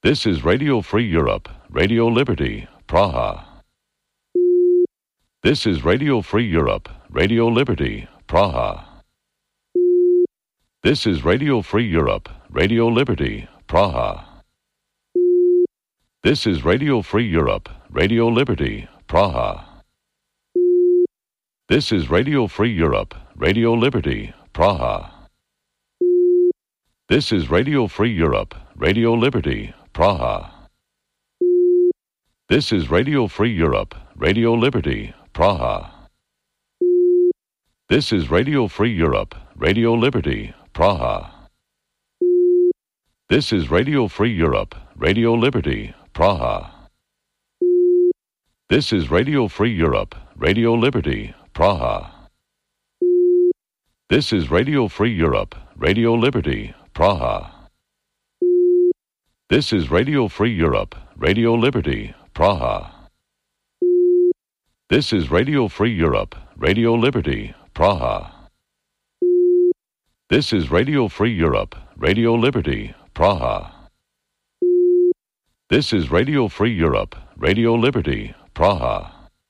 This is Radio Free Europe, Radio Liberty, Praha. This is Radio Free Europe, Radio Liberty, Praha. This is Radio Free Europe, Radio Liberty, Praha. This is Radio Free Europe, Radio Liberty, Praha. This is Radio Free Europe, Radio Liberty, Praha. This is Radio Free Europe, Radio Liberty, Praha. This is Radio Free Europe, Radio Liberty, Praha. This is Radio Free Europe, Radio Liberty, Praha. This is Radio Free Europe, Radio Liberty, Praha. This is Radio Free Europe, Radio Liberty, Praha. This is Radio Free Europe, Radio Liberty, Praha. This is Radio Free Europe, Radio Liberty, Praha. This is Radio Free Europe, Radio Liberty, Praha. This is Radio Free Europe, Radio Liberty, Praha. This is Radio Free Europe, Radio Liberty, Praha.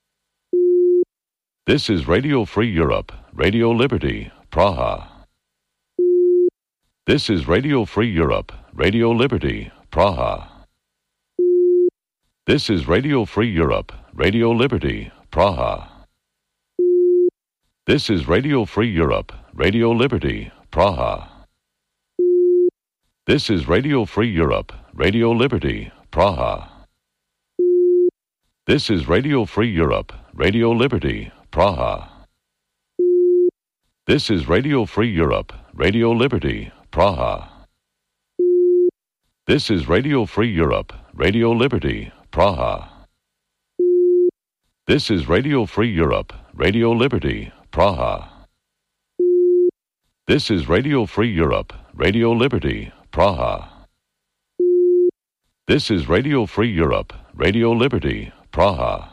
This is Radio Free Europe, Radio Liberty, Praha. This is Radio Free Europe, Radio Liberty, Praha. This is Radio Free Europe, Radio Liberty, Praha. This is Radio Free Europe, Radio Liberty, Praha. This is Radio Free Europe, Radio Liberty, Praha. This is Radio Free Europe, Radio Liberty, Praha. This is Radio Free Europe, Radio Liberty, Praha. This is Radio Free Europe, Radio Liberty, Praha. This is Radio Free Europe, Radio Liberty, Praha. This is Radio Free Europe, Radio Liberty, Praha. This is Radio Free Europe, Radio Liberty, Praha.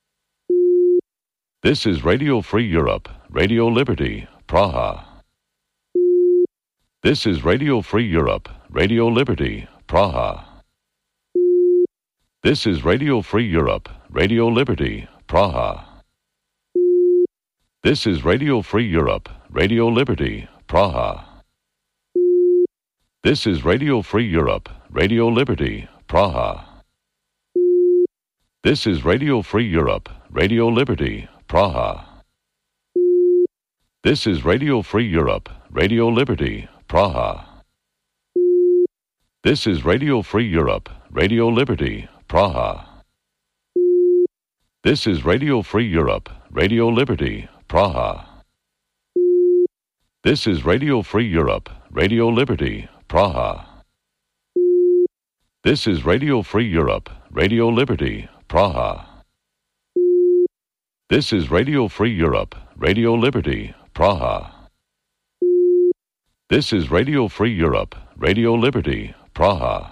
This is Radio Free Europe, Radio Liberty, Praha. This is Radio Free Europe, Radio Liberty, Praha. This is Radio Free Europe, Radio Liberty, Praha. This is Radio Free Europe, Radio Liberty, Praha. This is Radio Free Europe, Radio Liberty, Praha. This is Radio Free Europe, Radio Liberty, Praha. This is Radio Free Europe, Radio Liberty, Praha. This is Radio Free Europe, Radio Liberty, Praha. This is Radio Free Europe, Radio Liberty, Praha. This is Radio Free Europe, Radio Liberty, Praha. This is Radio Free Europe, Radio Liberty, Praha. This is Radio Free Europe, Radio Liberty, Praha. This is Radio Free Europe, Radio Liberty, Praha.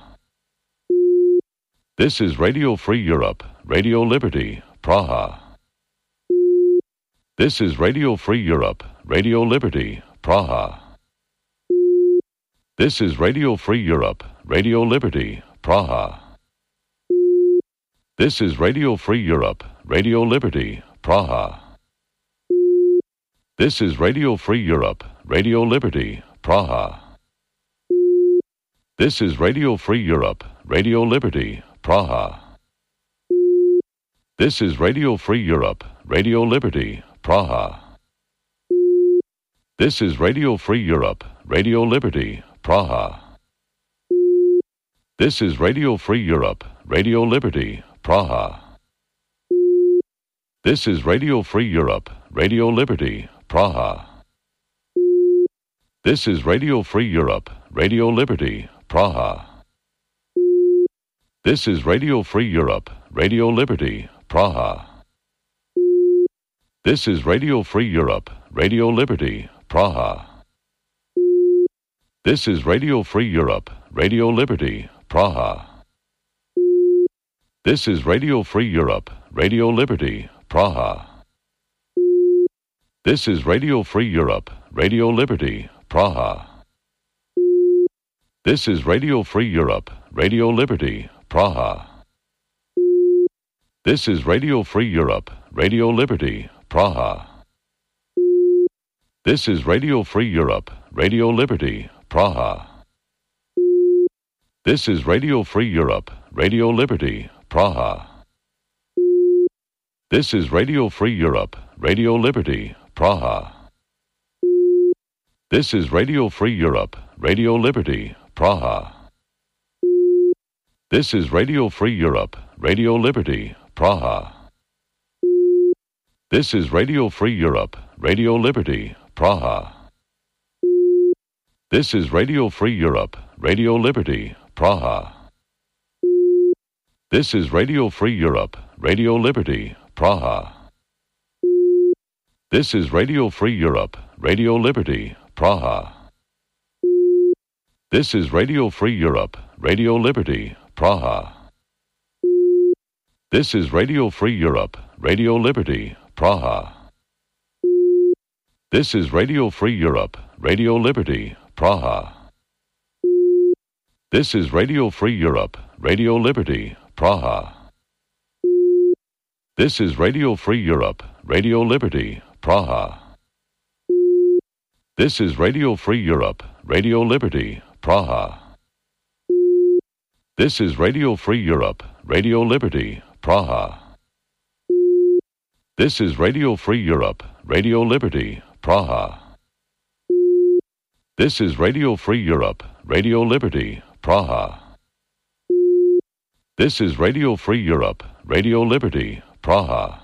This is Radio Free Europe, Radio Liberty, Praha. This is Radio Free Europe, Radio Liberty, Praha. This is Radio Free Europe, Radio Liberty, Praha. This is Radio Free Europe, Radio Liberty, Praha. This is Radio Free Europe, Radio Liberty, Praha. This is Radio Free Europe, Radio Liberty, Praha. This is Radio Free Europe, Radio Liberty, Praha. This is Radio Free Europe, Radio Liberty, Praha. This is Radio Free Europe, Radio Liberty, Praha. This is Radio Free Europe, Radio Liberty, Praha. This is Radio Free Europe, Radio Liberty, Praha. This is Radio Free Europe, Radio Liberty, Praha. This is Radio Free Europe, Radio Liberty, Praha. This is Radio Free Europe, Radio Liberty, Praha. This is Radio Free Europe, Radio Liberty, Praha. This is Radio Free Europe, Radio Liberty, Praha. This is Radio Free Europe, Radio Liberty, Praha. This is Radio Free Europe, Radio Liberty, Praha. This is Radio Free Europe, Radio Liberty, Praha. This is Radio Free Europe, Radio Liberty, Praha. This is Radio Free Europe, Radio Liberty, Praha. This is Radio Free Europe, Radio Liberty, Praha. This is Radio Free Europe, Radio Liberty, Praha. This is Radio Free Europe, Radio Liberty, Praha. This is Radio Free Europe, Radio Liberty, Praha. This is Radio Free Europe, Radio Liberty, Praha. This is Radio Free Europe, Radio Liberty, Praha. This is Radio Free Europe, Radio Liberty, Praha. This is Radio Free Europe, Radio Liberty, Praha. This is Radio Free Europe, Radio Liberty, Praha. This is Radio Free Europe, Radio Liberty, Praha. This is Radio Free Europe, Radio Liberty, Praha. This is Radio Free Europe, Radio Liberty, Praha. This is Radio Free Europe, Radio Liberty, Praha. This is Radio Free Europe, Radio Liberty, Praha. This is Radio Free Europe, Radio Liberty, Praha. This is Radio Free Europe, Radio Liberty, Praha.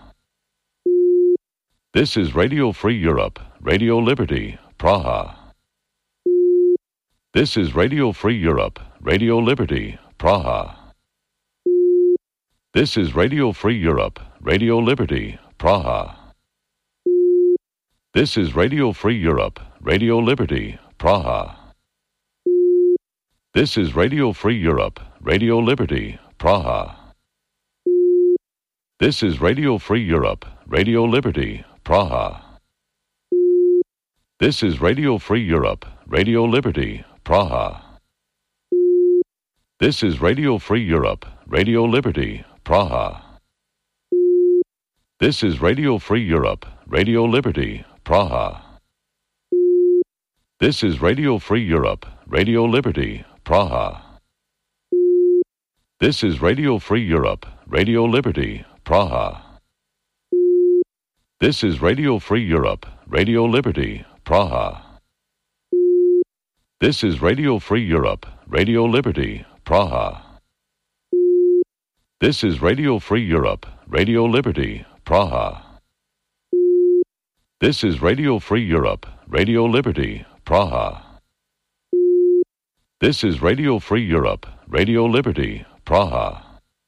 This is Radio Free Europe, Radio Liberty, Praha. This is Radio Free Europe, Radio Liberty, Praha. This is Radio Free Europe, Radio Liberty, Praha. This is Radio Free Europe, Radio Liberty, Praha. This is Radio Free Europe, Radio Liberty, Praha. This is Radio Free Europe, Radio Liberty, Praha. This is Radio Free Europe, Radio Liberty, Praha. This is Radio Free Europe, Radio Liberty, Praha. This is Radio Free Europe, Radio Liberty, Praha. This is Radio Free Europe, Radio Liberty, Praha. This is Radio Free Europe, Radio Liberty, Praha. This is Radio Free Europe, Radio Liberty, Praha. This is Radio Free Europe, Radio Liberty, Praha. This is Radio Free Europe, Radio Liberty, Praha. This is Radio Free Europe, Radio Liberty, Praha. This is Radio Free Europe, Radio Liberty, Praha.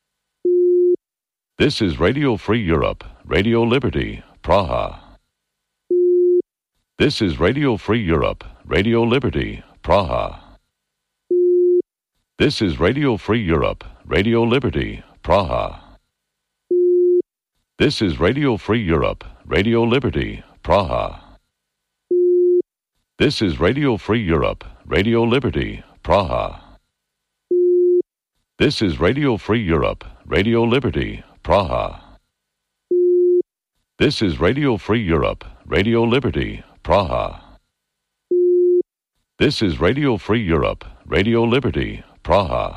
This is Radio Free Europe, Radio Liberty, Praha. This is Radio Free Europe, Radio Liberty, Praha. This is Radio Free Europe, Radio Liberty, Praha. This is Radio Free Europe, Radio Liberty, Praha. This is Radio Free Europe, Radio Liberty, Praha. This is Radio Free Europe, Radio Liberty, Praha. This is Radio Free Europe, Radio Liberty, Praha. This is Radio Free Europe, Radio Liberty, Praha.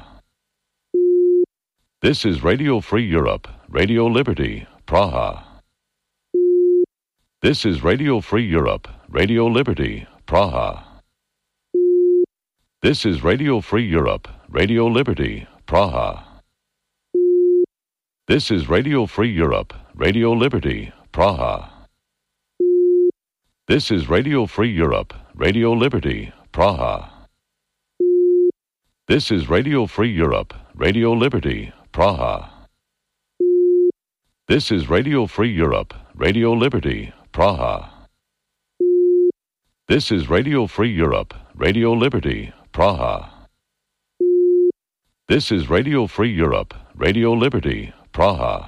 This is Radio Free Europe, Radio Liberty, Praha. This is Radio Free Europe, Radio Liberty, Praha. This is Radio Free Europe, Radio Liberty, Praha. This is Radio Free Europe, Radio Liberty, Praha. This is Radio Free Europe, Radio Liberty, Praha. This is Radio Free Europe, Radio Liberty, Praha. This is Radio Free Europe, Radio Liberty, Praha. This is Radio Free Europe, Radio Liberty, Praha. This is Radio Free Europe, Radio Liberty, Praha.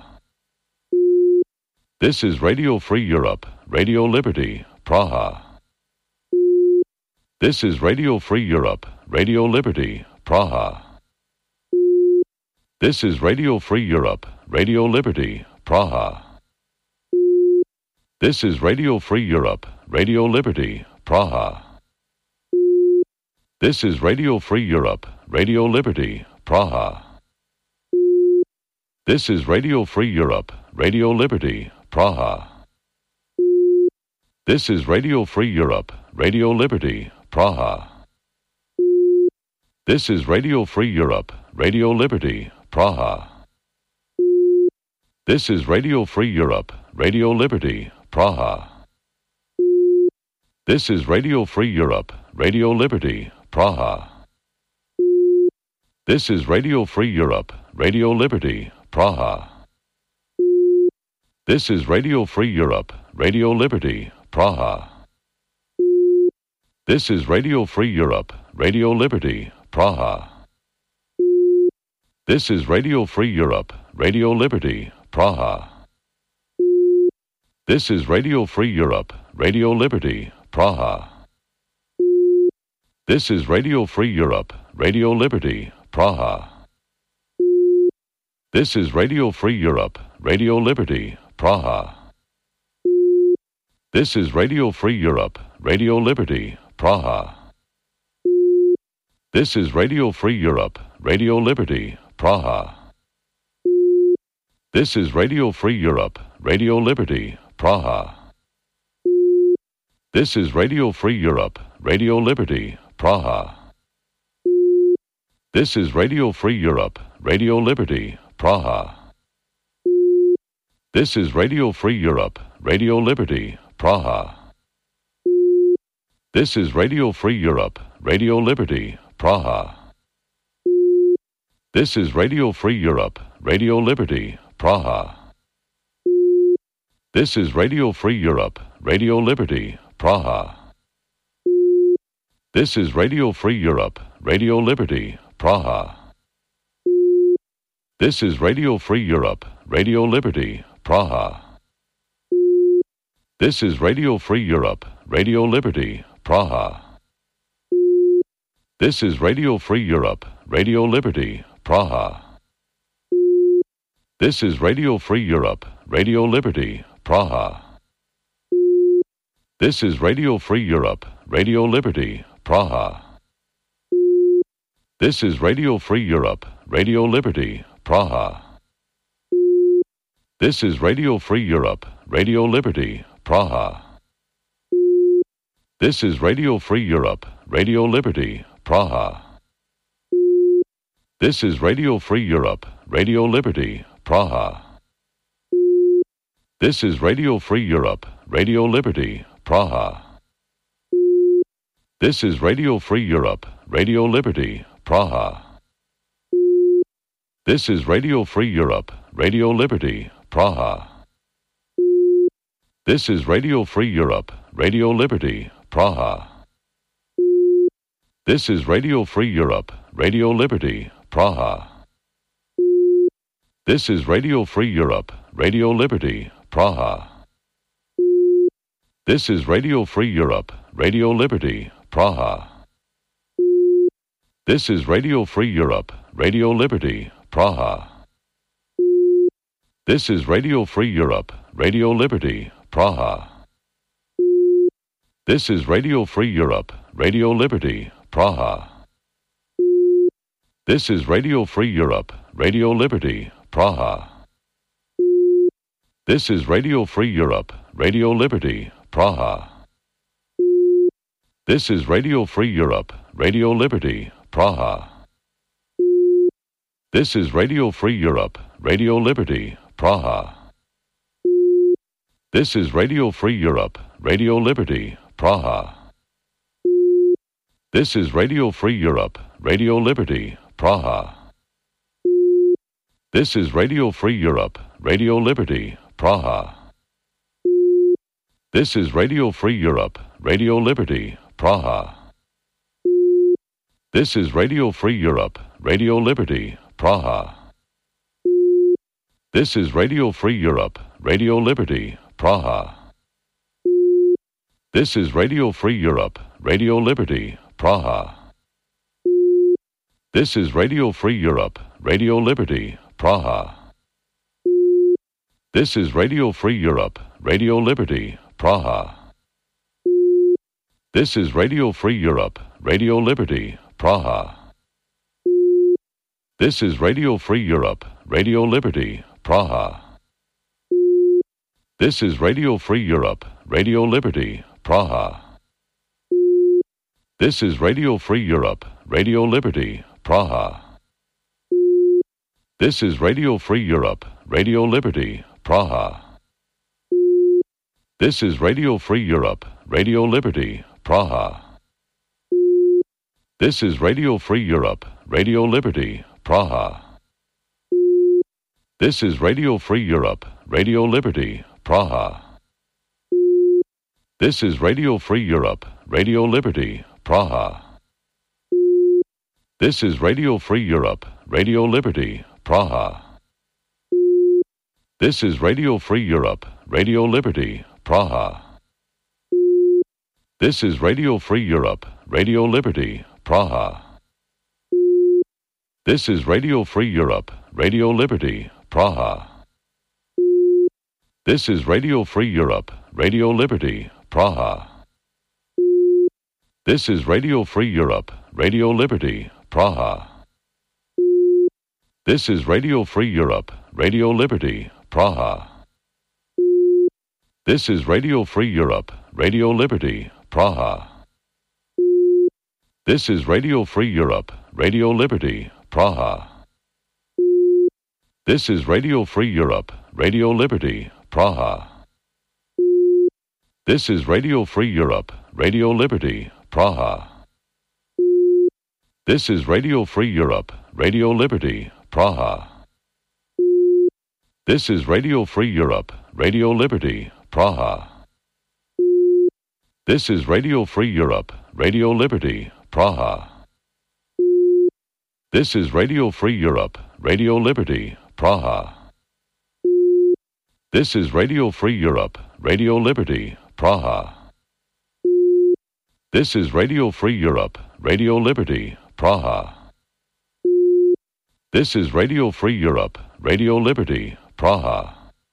This is Radio Free Europe, Radio Liberty, Praha. This is Radio Free Europe, Radio Liberty, Praha. This is Radio Free Europe, Radio Liberty, Praha. This is Radio Free Europe, Radio Liberty, Praha. This is Radio Free Europe, Radio Liberty, Praha. This is Radio Free Europe, Radio Liberty, Praha. This is Radio Free Europe, Radio Liberty, Praha. This is Radio Free Europe, Radio Liberty, Praha. This is Radio Free Europe, Radio Liberty, Praha. This is Radio Free Europe, Radio Liberty, Praha. This is Radio Free Europe, Radio Liberty, Praha. This is Radio Free Europe, Radio Liberty, Praha. This is Radio Free Europe, Radio Liberty, Praha. This is Radio Free Europe, Radio Liberty, Praha. This is Radio Free Europe, Radio Liberty, Praha. This is Radio Free Europe, Radio Liberty, Praha. This is Radio Free Europe, Radio Liberty, Praha. This is Radio Free Europe, Radio Liberty, Praha. This is Radio Free Europe, Radio Liberty, Praha. This is Radio Free Europe, Radio Liberty, Praha. This is Radio Free Europe, Radio Liberty, Praha. This is Radio Free Europe, Radio Liberty, Praha. This is Radio Free Europe, Radio Liberty, Praha. This is Radio Free Europe, Radio Liberty, Praha. This is Radio Free Europe, Radio Liberty, Praha. This is Radio Free Europe, Radio Liberty, Praha. This is Radio Free Europe, Radio Liberty, Praha. This is Radio Free Europe, Radio Liberty, Praha. This is Radio Free Europe, Radio Liberty, Praha. This is Radio Free Europe, Radio Liberty, Praha. This is Radio Free Europe, Radio Liberty, Praha. This is Radio Free Europe, Radio Liberty, Praha. This is Radio Free Europe, Radio Liberty, Praha. This is Radio Free Europe, Radio Liberty, Praha. This is Radio Free Europe, Radio Liberty, Praha. This is Radio Free Europe, Radio Liberty, Praha. This is Radio Free Europe, Radio Liberty, Praha. This is Radio Free Europe, Radio Liberty, Praha. This is Radio Free Europe, Radio Liberty, Praha. This is Radio Free Europe, Radio Liberty, Praha. This is Radio Free Europe, Radio Liberty, Praha. This is Radio Free Europe, Radio Liberty, Praha. This is Radio Free Europe, Radio Liberty, Praha. This is Radio Free Europe, Radio Liberty, Praha. This is Radio Free Europe, Radio Liberty, Praha. This is Radio Free Europe, Radio Liberty, Praha. This is Radio Free Europe, Radio Liberty, Praha. This is Radio Free Europe, Radio Liberty, Praha. This is Radio Free Europe, Radio Liberty, Praha. This is Radio Free Europe, Radio Liberty, Praha. This is Radio Free Europe, Radio Liberty, Praha. This is Radio Free Europe, Radio Liberty, Praha. This is Radio Free Europe, Radio Liberty, Praha. This is Radio Free Europe, Radio Liberty, Praha. This is Radio Free Europe, Radio Liberty, Praha. This is Radio Free Europe, Radio Liberty, Praha. This is Radio Free Europe, Radio Liberty, Praha. This is Radio Free Europe, Radio Liberty, Praha. This is Radio Free Europe, Radio Liberty, Praha. This is Radio Free Europe, Radio Liberty, Praha. This is Radio Free Europe, Radio Liberty, Praha. This is Radio Free Europe, Radio Liberty, Praha. This is Radio Free Europe, Radio Liberty, Praha. This is Radio Free Europe, Radio Liberty, Praha. This is Radio Free Europe, Radio Liberty, Praha. This is Radio Free Europe, Radio Liberty, Praha. This is Radio Free Europe, Radio Liberty, Praha. This is Radio Free Europe, Radio Liberty, Praha. This is Radio Free Europe, Radio Liberty, Praha. This is Radio Free Europe, Radio Liberty, Praha. This is Radio Free Europe, Radio Liberty, Praha. This is Radio Free Europe, Radio Liberty, Praha. This is Radio Free Europe, Radio Liberty, Praha. This is Radio Free Europe, Radio Liberty, Praha. This is Radio Free Europe, Radio Liberty, Praha. This is Radio Free Europe, Radio Liberty, Praha. This is Radio Free Europe, Radio Liberty, Praha. This is Radio Free Europe, Radio Liberty, Praha. This is Radio Free Europe, Radio Liberty, Praha. This is Radio Free Europe, Radio Liberty, Praha. This is Radio Free Europe, Radio Liberty, Praha. This is Radio Free Europe, Radio Liberty, Praha. This is Radio Free Europe, Radio Liberty, Praha. This is Radio Free Europe, Radio Liberty, Praha. This is Radio Free Europe, Radio Liberty, Praha. This is Radio Free Europe, Radio Liberty, Praha.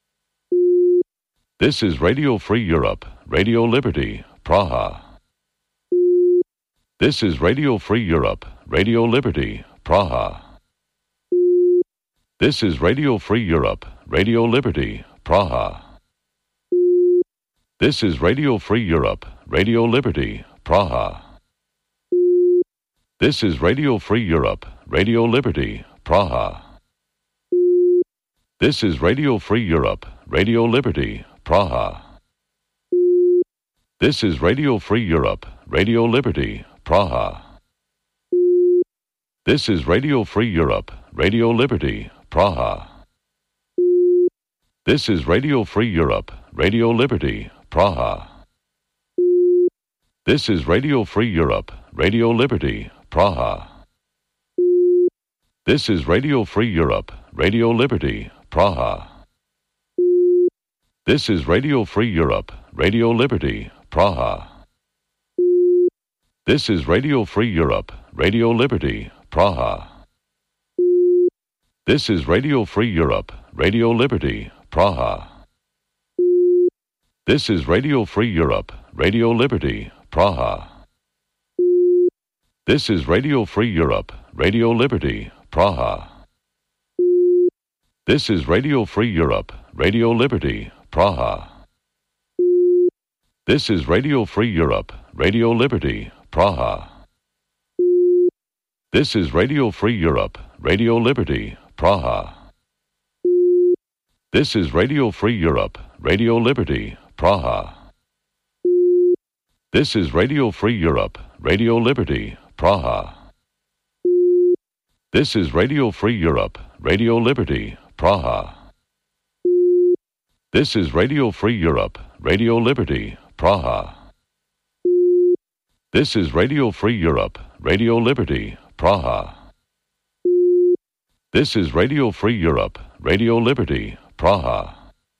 This is Radio Free Europe, Radio Liberty, Praha. This is Radio Free Europe, Radio Liberty, Praha. This is Radio Free Europe, Radio Liberty, Praha. This is Radio Free Europe, Radio Liberty, Praha. This is Radio Free Europe, Radio Liberty, Praha. This is Radio Free Europe, Radio Liberty, Praha. This is Radio Free Europe, Radio Liberty, Praha. This is Radio Free Europe, Radio Liberty, Praha. This is Radio Free Europe, Radio Liberty, Praha. This is Radio Free Europe, Radio Liberty, Praha. This is Radio Free Europe, Radio Liberty, Praha. This is Radio Free Europe, Radio Liberty, Praha. This is Radio Free Europe, Radio Liberty, Praha. This is Radio Free Europe, Radio Liberty, Praha. This is Radio Free Europe, Radio Liberty, Praha. This is Radio Free Europe, Radio Liberty, Praha. This is Radio Free Europe, Radio Liberty, Praha. This is Radio Free Europe, Radio Liberty, Praha. This is Radio Free Europe, Radio Liberty, Praha. This is Radio Free Europe, Radio Liberty, Praha. This is Radio Free Europe, Radio Liberty, Praha. This is Radio Free Europe, Radio Liberty, Praha. This is Radio Free Europe, Radio Liberty, Praha. This is Radio Free Europe, Radio Liberty, Praha. This is Radio Free Europe, Radio Liberty, Praha.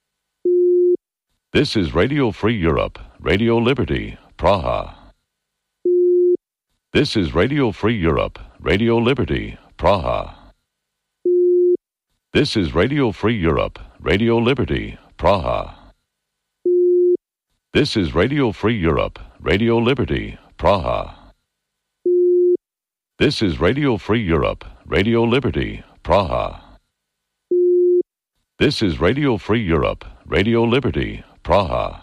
This is Radio Free Europe, Radio Liberty, Praha. This is Radio Free Europe, Radio Liberty, Praha. This is Radio Free Europe, Radio Liberty, Praha. This is Radio Free Europe, Radio Liberty, Praha. This is Radio Free Europe, Radio Liberty, Praha. This is Radio Free Europe, Radio Liberty, Praha.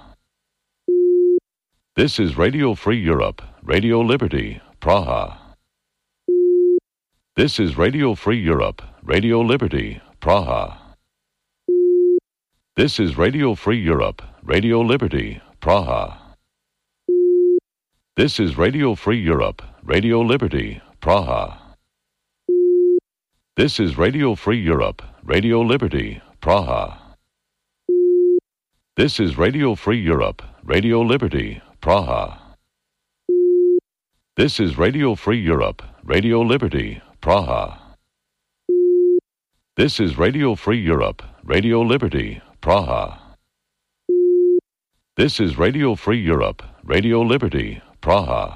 This is Radio Free Europe, Radio Liberty, Praha. This is Radio Free Europe, Radio Liberty, Praha. This is Radio Free Europe, Radio Liberty, Praha. This is Radio Free Europe, Radio Liberty, Praha. This is Radio Free Europe, Radio Liberty, Praha. This is Radio Free Europe, Radio Liberty, Praha. This is Radio Free Europe, Radio Liberty, Praha. This is Radio Free Europe, Radio Liberty, Praha. This is Radio Free Europe, Radio Liberty, Praha.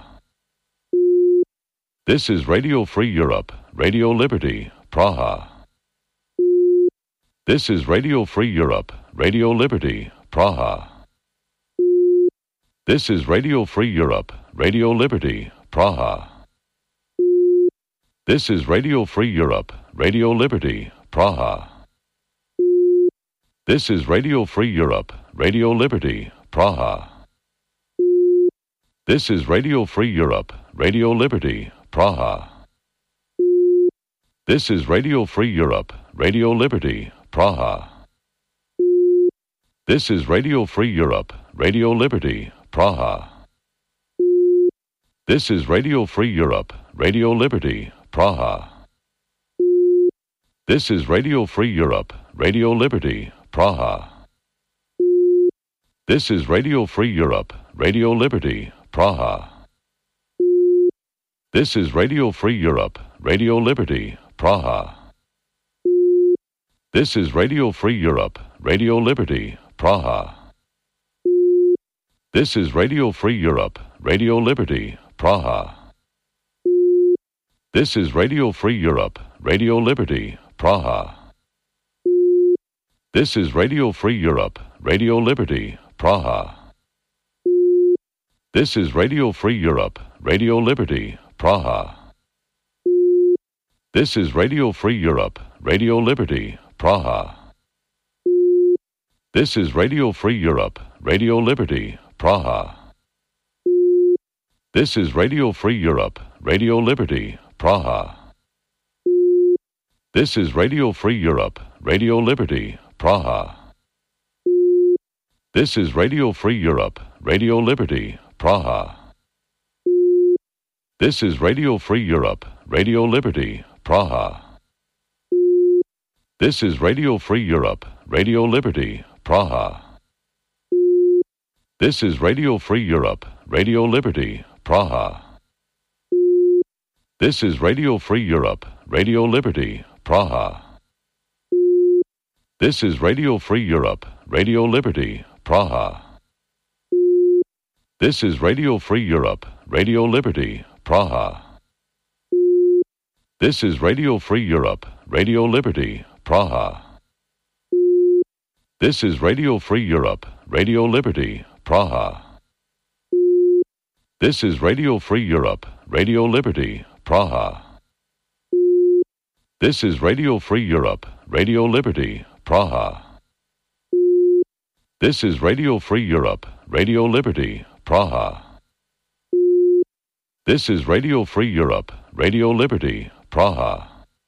This is Radio Free Europe, Radio Liberty, Praha. This is Radio Free Europe, Radio Liberty, Praha. This is Radio Free Europe, Radio Liberty, Praha. This is Radio Free Europe, Radio Liberty, Praha. This is Radio Free Europe, Radio Liberty, Praha. This is Radio Free Europe, Radio Liberty, Praha. This is Radio Free Europe, Radio Liberty, Praha. This is Radio Free Europe, Radio Liberty, Praha. This is Radio Free Europe, Radio Liberty, Praha. This is Radio Free Europe, Radio Liberty, Praha. This is Radio Free Europe, Radio Liberty, Praha. This is Radio Free Europe, Radio Liberty, Praha. This is Radio Free Europe, Radio Liberty, Praha. This is Radio Free Europe, Radio Liberty, Praha. This is Radio Free Europe, Radio Liberty, Praha. This is Radio Free Europe, Radio Liberty, Praha. This is Radio Free Europe, Radio Liberty, Praha. This is Radio Free Europe, Radio Liberty, Praha. This is Radio Free Europe, Radio Liberty, Praha. This is Radio Free Europe, Radio Liberty, Praha. This is Radio Free Europe, Radio Liberty, Praha. This is Radio Free Europe, Radio Liberty, Praha. This is Radio Free Europe, Radio Liberty, Praha. This is Radio Free Europe, Radio Liberty, Praha. This is Radio Free Europe, Radio Liberty, Praha. This is Radio Free Europe, Radio Liberty, Praha. This is Radio Free Europe, Radio Liberty, Praha. This is Radio Free Europe, Radio Liberty, Praha. This is Radio Free Europe, Radio Liberty, Praha. This is Radio Free Europe, Radio Liberty, Praha. This is Radio Free Europe, Radio Liberty, Praha. This is Radio Free Europe, Radio Liberty, Praha. This is Radio Free Europe, Radio Liberty, Praha. This is Radio Free Europe, Radio Liberty, Praha.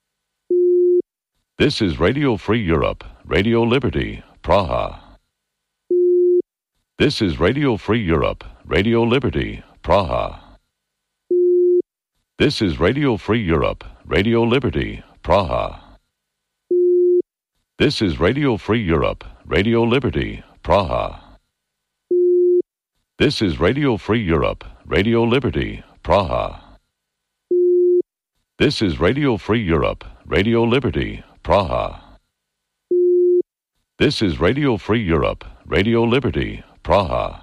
This is Radio Free Europe, Radio Liberty, Praha. This is Radio Free Europe, Radio Liberty, Praha. This is Radio Free Europe, Radio Liberty, Praha. This is Radio Free Europe, Radio Liberty, Praha. This is Radio Free Europe, Radio Liberty, Praha. This is Radio Free Europe, Radio Liberty, Praha. This is Radio Free Europe, Radio Liberty, Praha.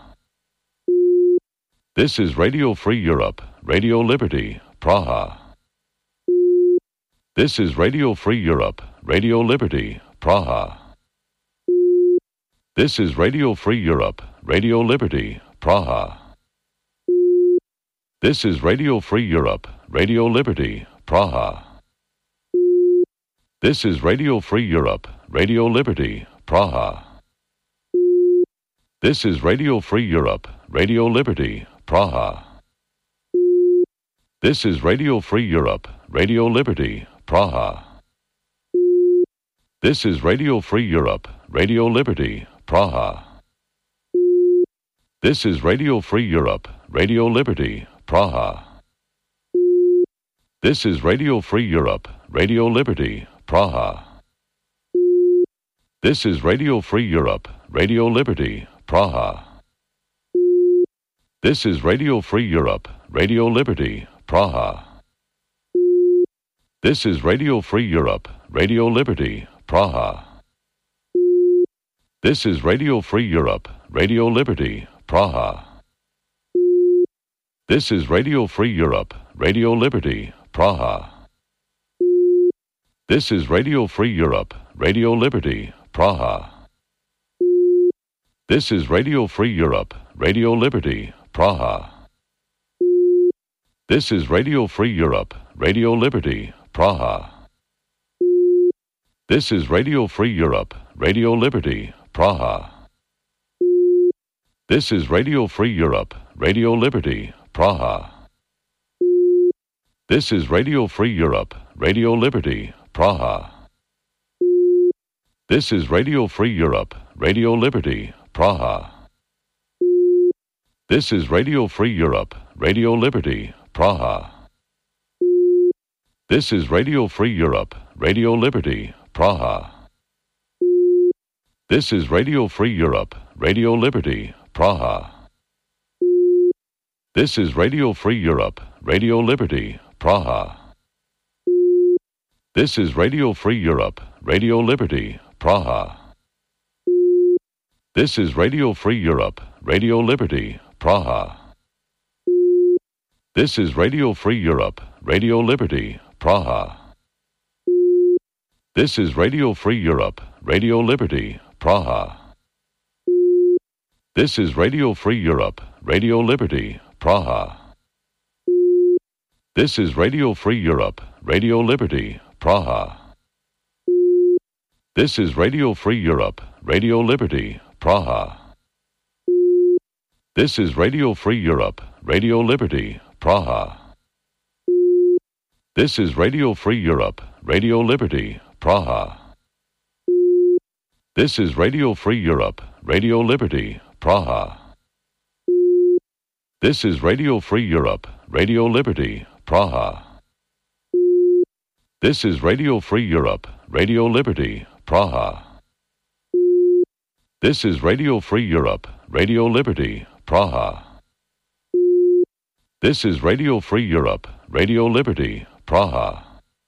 This is Radio Free Europe, Radio Liberty, Praha. This is Radio Free Europe, Radio Liberty, Praha. This is Radio Free Europe, Radio Liberty, Praha. This is Radio Free Europe, Radio Liberty, Praha. This is Radio Free Europe, Radio Liberty, Praha. This is Radio Free Europe, Radio Liberty, Praha. This is Radio Free Europe, Radio Liberty, Praha. This is Radio Free Europe, Radio Liberty, Praha. This is Radio Free Europe, Radio Liberty, Praha. This is Radio Free Europe, Radio Liberty, Praha. This is Radio Free Europe, Radio Liberty, Praha. This is Radio Free Europe, Radio Liberty, Praha. This is Radio Free Europe, Radio Liberty, Praha. This is Radio Free Europe, Radio Liberty, Praha. This is Radio Free Europe, Radio Liberty, Praha. This is Radio Free Europe, Radio Liberty, Praha. This is Radio Free Europe, Radio Liberty, Praha. This is Radio Free Europe, Radio Liberty, Praha. This is Radio Free Europe, Radio Liberty, Praha. This is Radio Free Europe, Radio Liberty, Praha. This is Radio Free Europe, Radio Liberty, Praha. This is Radio Free Europe, Radio Liberty, Praha. This is Radio Free Europe, Radio Liberty, Praha. This is Radio Free Europe, Radio Liberty, Praha. This is Radio Free Europe, Radio Liberty, Praha. This is Radio Free Europe, Radio Liberty, Praha. This is Radio Free Europe, Radio Liberty, Praha. This is Radio Free Europe, Radio Liberty, Praha. This is Radio Free Europe, Radio Liberty, Praha. This is Radio Free Europe, Radio Liberty, Praha. This is Radio Free Europe, Radio Liberty, Praha. This is Radio Free Europe, Radio Liberty, Praha. This is Radio Free Europe, Radio Liberty, Praha. This is Radio Free Europe, Radio Liberty, Praha. This is Radio Free Europe, Radio Liberty, Praha. This is Radio Free Europe, Radio Liberty, Praha. This is Radio Free Europe, Radio Liberty, Praha. This is Radio Free Europe, Radio Liberty, Praha. This is Radio Free Europe, Radio Liberty, Praha. This is Radio Free Europe, Radio Liberty, Praha.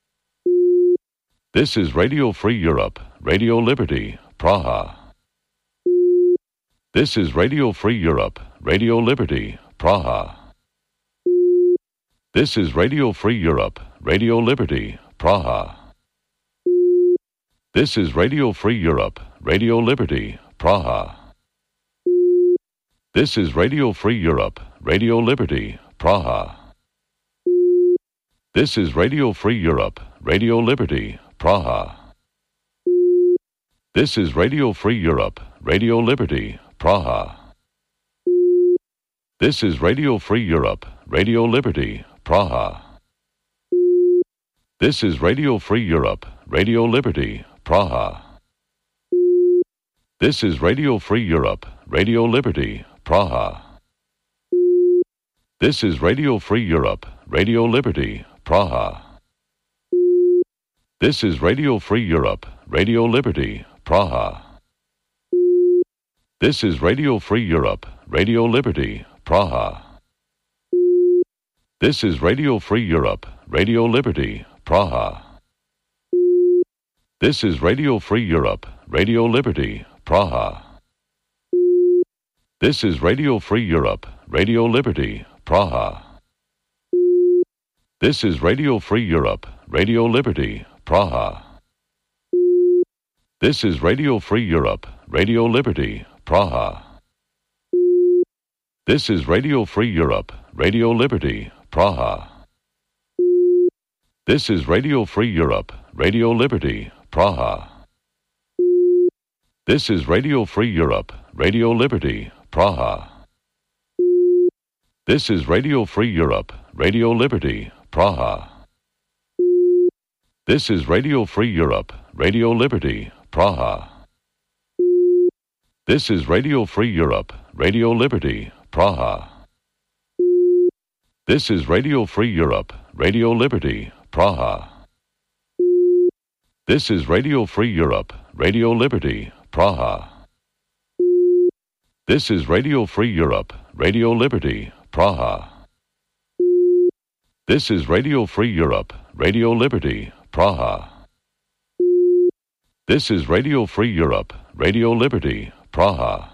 This is Radio Free Europe, Radio Liberty, Praha. This is Radio Free Europe, Radio Liberty, Praha. This is Radio Free Europe, Radio Liberty, Praha. This is Radio Free Europe, Radio Liberty, Praha. This is Radio Free Europe, Radio Liberty, Praha. This is Radio Free Europe, Radio Liberty, Praha. This is Radio Free Europe, Radio Liberty, Praha. This is Radio Free Europe, Radio Liberty, Praha. This is Radio Free Europe, Radio Liberty, Praha. This is Radio Free Europe, Radio Liberty, Praha. This is Radio Free Europe, Radio Liberty, Praha. This is Radio Free Europe, Radio Liberty, Praha. This is Radio Free Europe, Radio Liberty, Praha. This is Radio Free Europe, Radio Liberty, Praha. This is Radio Free Europe, Radio Liberty, Praha. This is Radio Free Europe, Radio Liberty, Praha. This is Radio Free Europe, Radio Liberty, Praha. This is Radio Free Europe, Radio Liberty, Praha. This is Radio Free Europe, Radio Liberty, Praha. This is Radio Free Europe, Radio Liberty, Praha. This is Radio Free Europe, Radio Liberty, Praha. This is Radio Free Europe, Radio Liberty, Praha. This is Radio Free Europe, Radio Liberty, Praha. This is Radio Free Europe, Radio Liberty, Praha. This is Radio Free Europe, Radio Liberty, Praha. This is Radio Free Europe, Radio Liberty, Praha. This is Radio Free Europe, Radio Liberty, Praha. This is Radio Free Europe, Radio Liberty, Praha. This is Radio Free Europe, Radio Liberty, Praha.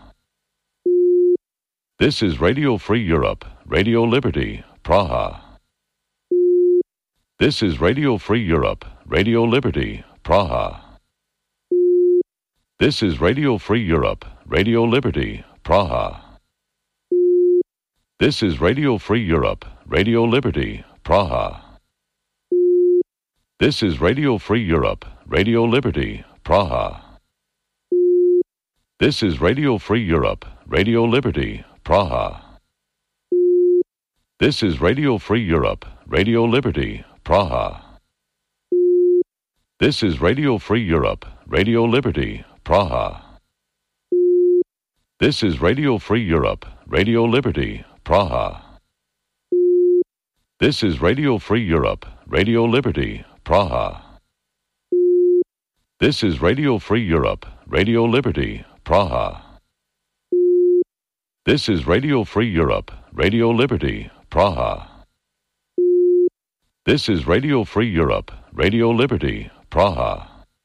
This is Radio Free Europe, Radio Liberty, Praha. This is Radio Free Europe, Radio Liberty, Praha. This is Radio Free Europe, Radio Liberty, Praha. This is Radio Free Europe, Radio Liberty, Praha. This is Radio Free Europe, Radio Liberty, Praha. This is Radio Free Europe, Radio Liberty, Praha. This is Radio Free Europe, Radio Liberty, Praha. This is Radio Free Europe, Radio Liberty, Praha. This is Radio Free Europe, Radio Liberty, Praha. This is Radio Free Europe, Radio Liberty, Praha. This is Radio Free Europe, Radio Liberty, Praha. This is Radio Free Europe, Radio Liberty, Praha. This is Radio Free Europe, Radio Liberty, Praha.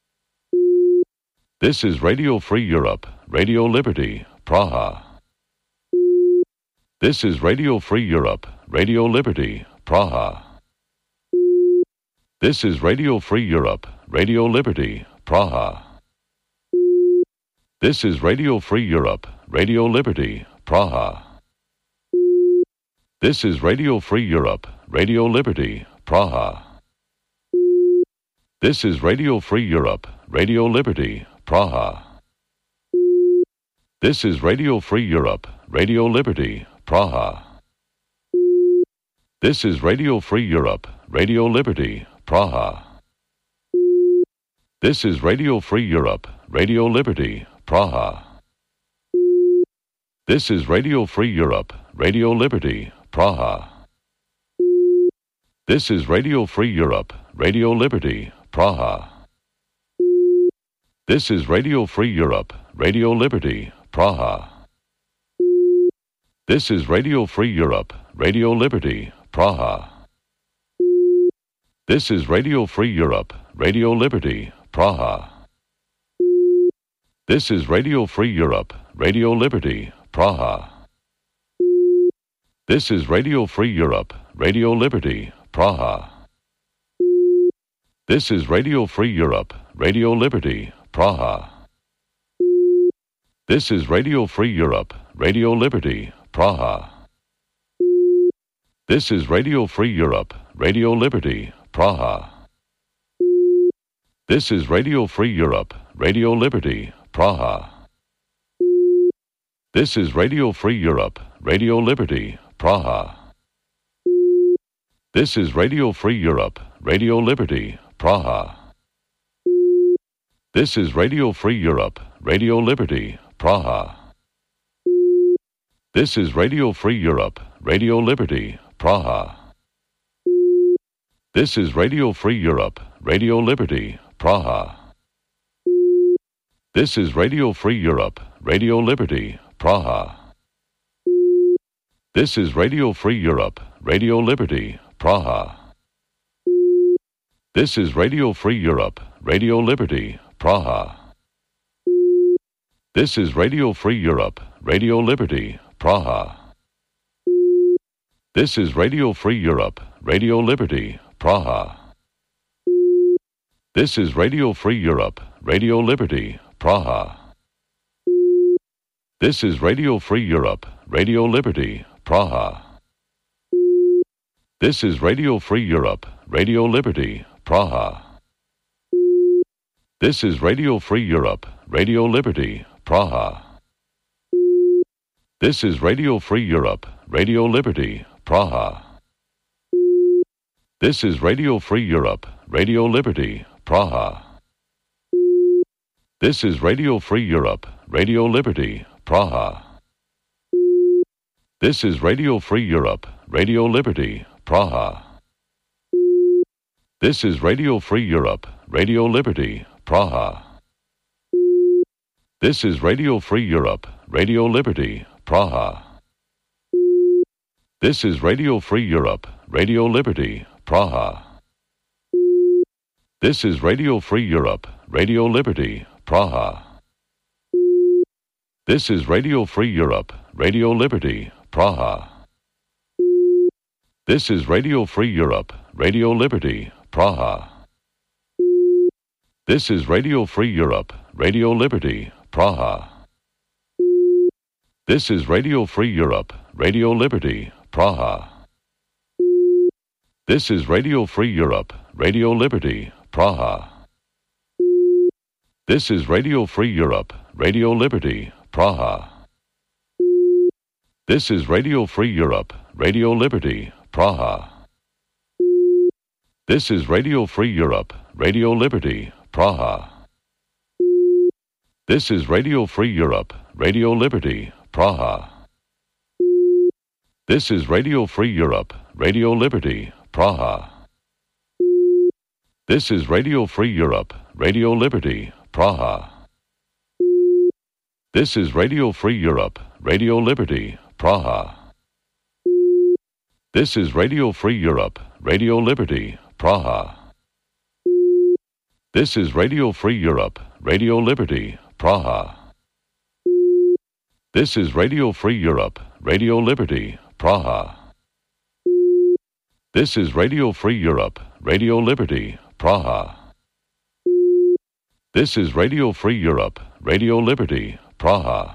This is Radio Free Europe, Radio Liberty, Praha. This is Radio Free Europe, Radio Liberty, Praha. This is Radio Free Europe, Radio Liberty, Praha. This is Radio Free Europe, Radio Liberty, Praha. This is Radio Free Europe, Radio Liberty, Praha. This is Radio Free Europe, Radio Liberty, Praha. This is Radio Free Europe, Radio Liberty, Praha. This is Radio Free Europe, Radio Liberty, Praha. This is Radio Free Europe, Radio Liberty, Praha. This is Radio Free Europe, Radio Liberty, Praha. This is Radio Free Europe, Radio Liberty, Praha. This is Radio Free Europe, Radio Liberty, Praha. This is Radio Free Europe, Radio Liberty, Praha. This is Radio Free Europe, Radio Liberty, Praha. This is Radio Free Europe, Radio Liberty, Praha. This is Radio Free Europe, Radio Liberty, Praha. This is Radio Free Europe, Radio Liberty, Praha. This is Radio Free Europe, Radio Liberty, Praha. This is Radio Free Europe, Radio Liberty, Praha. This is Radio Free Europe, Radio Liberty, Praha. This is Radio Free Europe, Radio Liberty, Praha. This is Radio Free Europe, Radio Liberty, Praha. This is Radio Free Europe, Radio Liberty, Praha. This is Radio Free Europe, Radio Liberty, Praha. This is Radio Free Europe, Radio Liberty, Praha. This is Radio Free Europe, Radio Liberty, Praha. This is Radio Free Europe, Radio Liberty, Praha. This is Radio Free Europe, Radio Liberty, Praha. This is Radio Free Europe, Radio Liberty, Praha. This is Radio Free Europe, Radio Liberty, Praha. This is Radio Free Europe, Radio Liberty, Praha. This is Radio Free Europe, Radio Liberty, Praha. This is Radio Free Europe, Radio Liberty, Praha. This is Radio Free Europe, Radio Liberty, Praha. This is Radio Free Europe, Radio Liberty, Praha. This is Radio Free Europe, Radio Liberty, Praha. This is Radio Free Europe, Radio Liberty, Praha. This is Radio Free Europe, Radio Liberty, Praha. This is Radio Free Europe, Radio Liberty, Praha. This is Radio Free Europe, Radio Liberty, Praha. This is Radio Free Europe, Radio Liberty, Praha. This is Radio Free Europe, Radio Liberty, Praha. This is Radio Free Europe, Radio Liberty, Praha. This is Radio Free Europe, Radio Liberty, Praha. This is Radio Free Europe, Radio Liberty, Praha. This is Radio Free Europe, Radio Liberty, Praha. This is Radio Free Europe, Radio Liberty, Praha. This is Radio Free Europe, Radio Liberty, Praha. This is Radio Free Europe, Radio Liberty, Praha. This is Radio Free Europe, Radio Liberty, Praha. This is Radio Free Europe, Radio Liberty, Praha. This is Radio Free Europe, Radio Liberty, Praha. This is Radio Free Europe, Radio Liberty, Praha. This is Radio Free Europe, Radio Liberty, Praha. This is Radio Free Europe, Radio Liberty, Praha. This is Radio Free Europe, Radio Liberty, Praha. This is Radio Free Europe, Radio Liberty, Praha. This is Radio Free Europe, Radio Liberty, Praha. This is Radio Free Europe, Radio Liberty, Praha.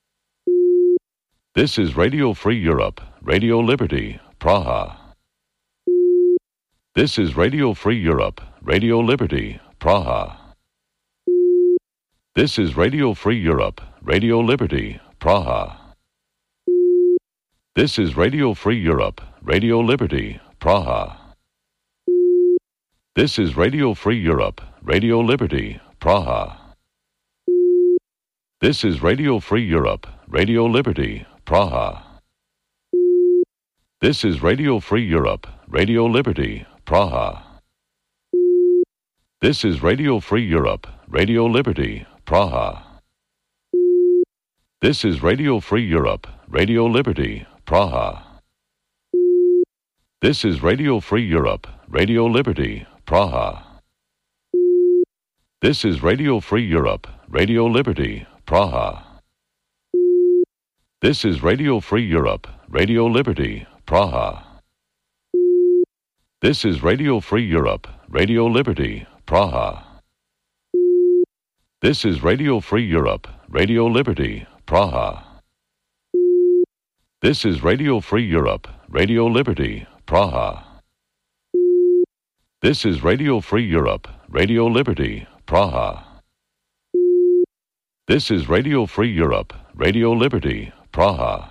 This is Radio Free Europe, Radio Liberty, Praha. This is Radio Free Europe, Radio Liberty, Praha. This is Radio Free Europe, Radio Liberty, Praha. This is Radio Free Europe, Radio Liberty, Praha. This is Radio Free Europe, Radio Liberty, Praha. This is Radio Free Europe, Radio Liberty, Praha. This is Radio Free Europe, Radio Liberty, Praha. This is Radio Free Europe, Radio Liberty, Praha. This is Radio Free Europe, Radio Liberty, Praha. This is Radio Free Europe, Radio Liberty, Praha. This is Radio Free Europe, Radio Liberty, Praha. This is Radio Free Europe, Radio Liberty, Praha. This is Radio Free Europe, Radio Liberty, Praha. This is Radio Free Europe, Radio Liberty, Praha. This is Radio Free Europe, Radio Liberty, Praha. This is Radio Free Europe, Radio Liberty, Praha. This is Radio Free Europe, Radio Liberty, Praha.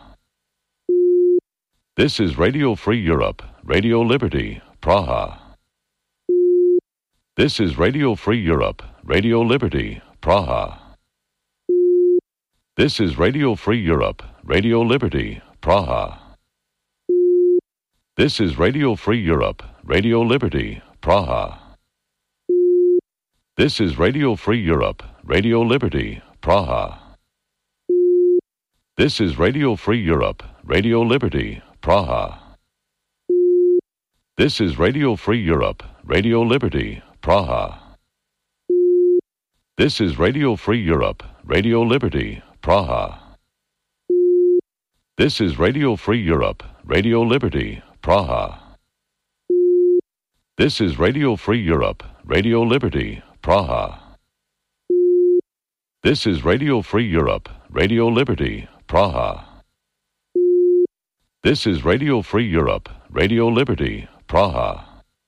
This is Radio Free Europe, Radio Liberty, Praha. This is Radio Free Europe, Radio Liberty, Praha. This is Radio Free Europe, Radio Liberty, Praha. This is Radio Free Europe, Radio Liberty, Praha. This is Radio Free Europe, Radio Liberty, Praha. This is Radio Free Europe, Radio Liberty, Praha. This is Radio Free Europe, Radio Liberty, Praha. This is Radio Free Europe, Radio Liberty, Praha. This is Radio Free Europe, Radio Liberty, Praha. This is Radio Free Europe, Radio Liberty, Praha. This is Radio Free Europe, Radio Liberty, Praha. This is Radio Free Europe, Radio Liberty, Praha.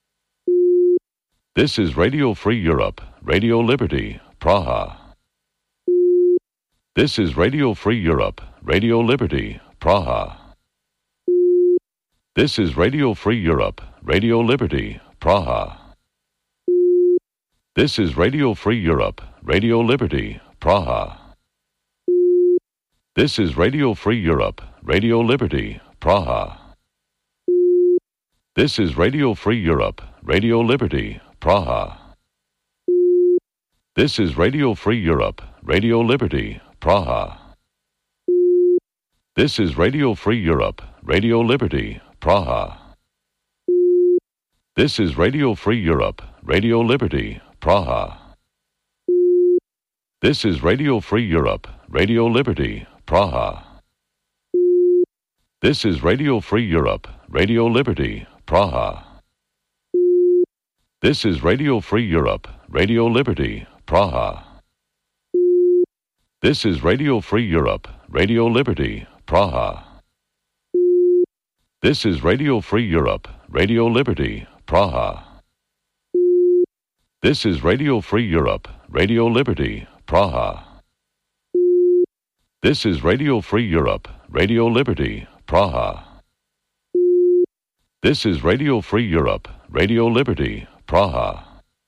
This is Radio Free Europe, Radio Liberty, Praha. This is Radio Free Europe, Radio Liberty, Praha. This is Radio Free Europe, Radio Liberty, Praha. This is Radio Free Europe, Radio Liberty, Praha. This is Radio Free Europe, Radio Liberty, Praha. This is Radio Free Europe, Radio Liberty, Praha. This is Radio Free Europe, Radio Liberty, Praha. This is Radio Free Europe, Radio Liberty, Praha. This is Radio Free Europe, Radio Liberty, Praha. This is Radio Free Europe, Radio Liberty, Praha. This is Radio Free Europe, Radio Liberty, Praha. This is Radio Free Europe, Radio Liberty, Praha. This is Radio Free Europe, Radio Liberty, Praha. This is Radio Free Europe, Radio Liberty, Praha. This is Radio Free Europe, Radio Liberty, Praha. This is Radio Free Europe, Radio Liberty, Praha. This is Radio Free Europe, Radio Liberty, Praha.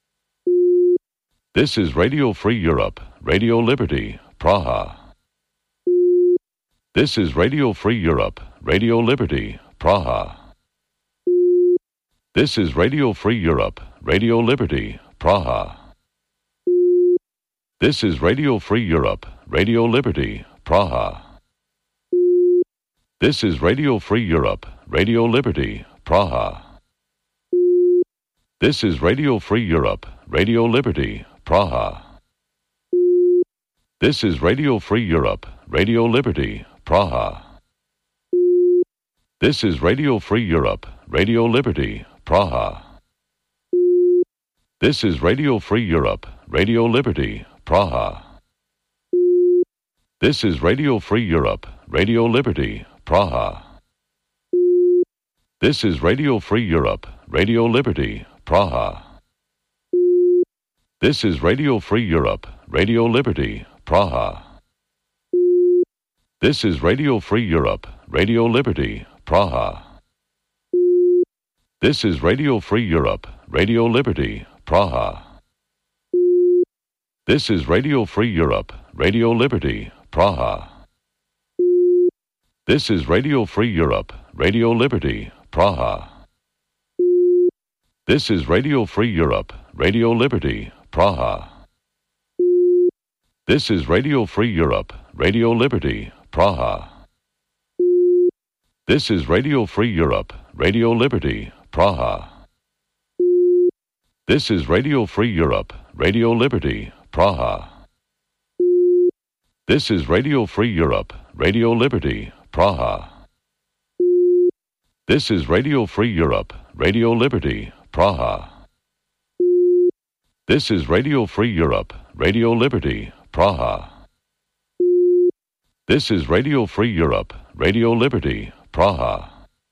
This is Radio Free Europe, Radio Liberty, Praha. This is Radio Free Europe, Radio Liberty, Praha. This is Radio Free Europe, Radio Liberty, Praha. This is Radio Free Europe, Radio Liberty, Praha. This is Radio Free Europe, Radio Liberty, Praha. This is Radio Free Europe, Radio Liberty, Praha. This is Radio Free Europe, Radio Liberty, Praha. This is Radio Free Europe, Radio Liberty, Praha. This is Radio Free Europe, Radio Liberty, Praha. This is Radio Free Europe, Radio Liberty, Praha. This is Radio Free Europe, Radio Liberty, Praha. This is Radio Free Europe, Radio Liberty, Praha. This is Radio Free Europe, Radio Liberty, Praha. This is Radio Free Europe, Radio Liberty, Praha. This is Radio Free Europe, Radio Liberty, Praha. This is Radio Free Europe, Radio Liberty, Praha. This is Radio Free Europe, Radio Liberty, Praha. This is Radio Free Europe, Radio Liberty, Praha. This is Radio Free Europe, Radio Liberty, Praha. This is Radio Free Europe, Radio Liberty, Praha. This is Radio Free Europe, Radio Liberty, Praha. This is Radio Free Europe, Radio Liberty, Praha. This is Radio Free Europe, Radio Liberty, Praha. This is Radio Free Europe, Radio Liberty, Praha.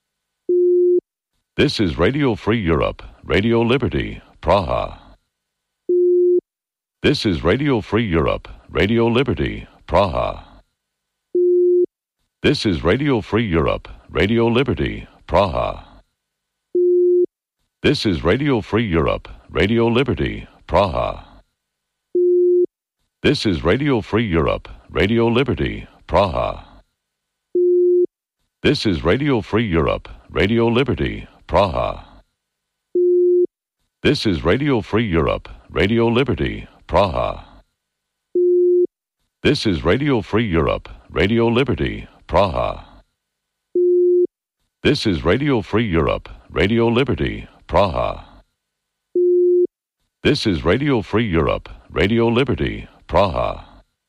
This is Radio Free Europe, Radio Liberty, Praha. This is Radio Free Europe, Radio Liberty, Praha. This is Radio Free Europe, Radio Liberty, Praha. This is Radio Free Europe, Radio Liberty, Praha. This is Radio Free Europe, Radio Liberty, Praha. This is Radio Free Europe, Radio Liberty, Praha. This is Radio Free Europe, Radio Liberty, Praha. This is Radio Free Europe, Radio Liberty, Praha. This is Radio Free Europe, Radio Liberty, Praha. This is Radio Free Europe, Radio Liberty, Praha.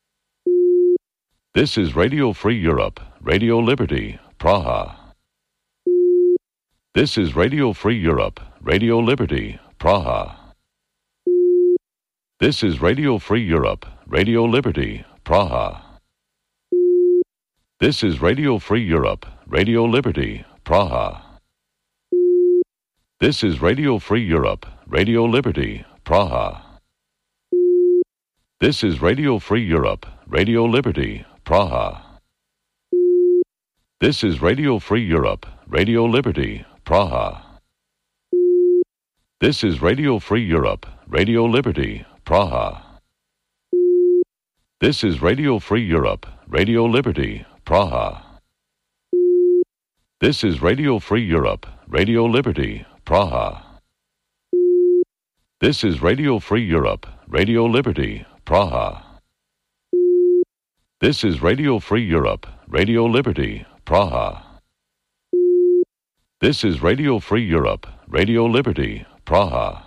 This is Radio Free Europe, Radio Liberty, Praha. This is Radio Free Europe, Radio Liberty, Praha. This is Radio Free Europe, Radio Liberty, Praha. This is Radio Free Europe, Radio Liberty, Praha. This is Radio Free Europe, Radio Liberty, Praha. This is Radio Free Europe, Radio Liberty, Praha. This is Radio Free Europe, Radio Liberty, Praha. This is Radio Free Europe, Radio Liberty, Praha. This is Radio Free Europe, Radio Liberty, Praha. This is Radio Free Europe, Radio Liberty, Praha. This is Radio Free Europe, Radio Liberty, Praha. This is Radio Free Europe, Radio Liberty, Praha. This is Radio Free Europe, Radio Liberty, Praha.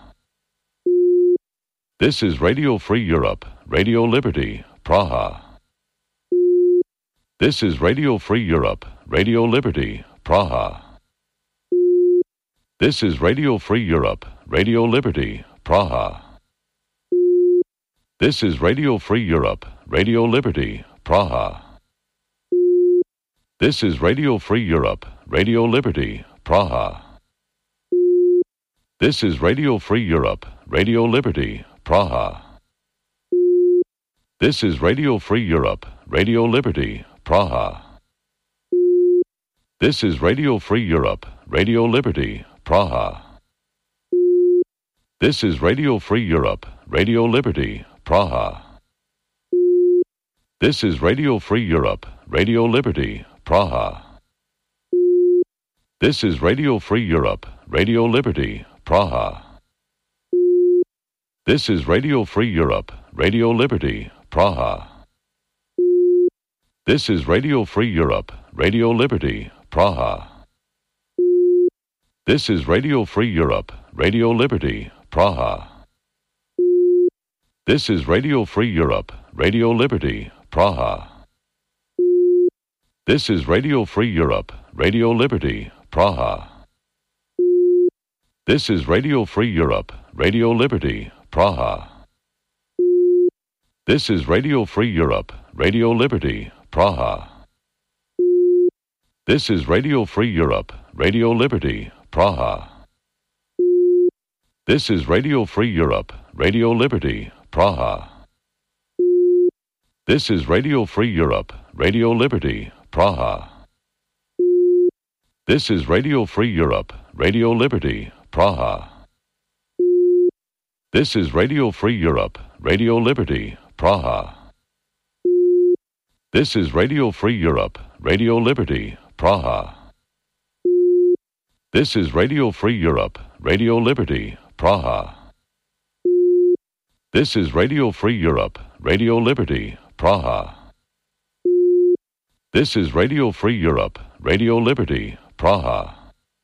This is Radio Free Europe, Radio Liberty, Praha. This is Radio Free Europe, Radio Liberty, Praha. This is Radio Free Europe, Radio Liberty, Praha. This is Radio Free Europe, Radio Liberty, Praha. This is Radio Free Europe, Radio Liberty, Praha. This is Radio Free Europe, Radio Liberty, Praha. This is Radio Free Europe, Radio Liberty, Praha. This is Radio Free Europe, Radio Liberty, Praha. This is Radio Free Europe, Radio Liberty, Praha. This is Radio Free Europe, Radio Liberty, Praha. This is Radio Free Europe, Radio Liberty, Praha. This is Radio Free Europe, Radio Liberty, Praha. This is Radio Free Europe, Radio Liberty, Praha. This is Radio Free Europe, Radio Liberty, Praha. This is Radio Free Europe, Radio Liberty, Praha. This is Radio Free Europe, Radio Liberty, Praha. This is Radio Free Europe, Radio Liberty, Praha. This is Radio Free Europe, Radio Liberty, Praha. This is Radio Free Europe, Radio Liberty, Praha. This is Radio Free Europe, Radio Liberty, Praha. This is Radio Free Europe, Radio Liberty, Praha. This is Radio Free Europe, Radio Liberty, Praha. This is Radio Free Europe, Radio Liberty, Praha. This is Radio Free Europe, Radio Liberty, Praha. This is Radio Free Europe, Radio Liberty, Praha. This is Radio Free Europe, Radio Liberty, Praha. This is Radio Free Europe, Radio Liberty, Praha.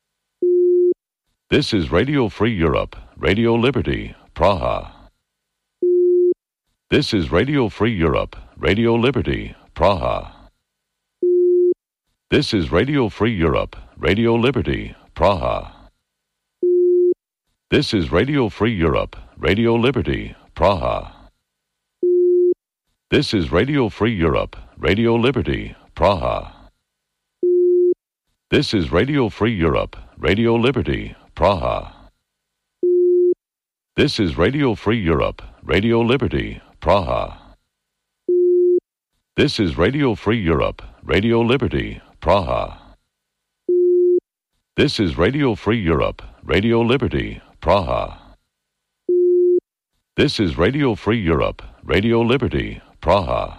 This is Radio Free Europe, Radio Liberty, Praha. This is Radio Free Europe, Radio Liberty, Praha. This is Radio Free Europe, Radio Liberty, Praha. This is Radio Free Europe, Radio Liberty, Praha. This is Radio Free Europe, Radio Liberty, Praha. This is Radio Free Europe, Radio Liberty, Praha. This is Radio Free Europe, Radio Liberty, Praha. This is Radio Free Europe, Radio Liberty, Praha. This is Radio Free Europe, Radio Liberty, Praha. This is Radio Free Europe, Radio Liberty, Praha.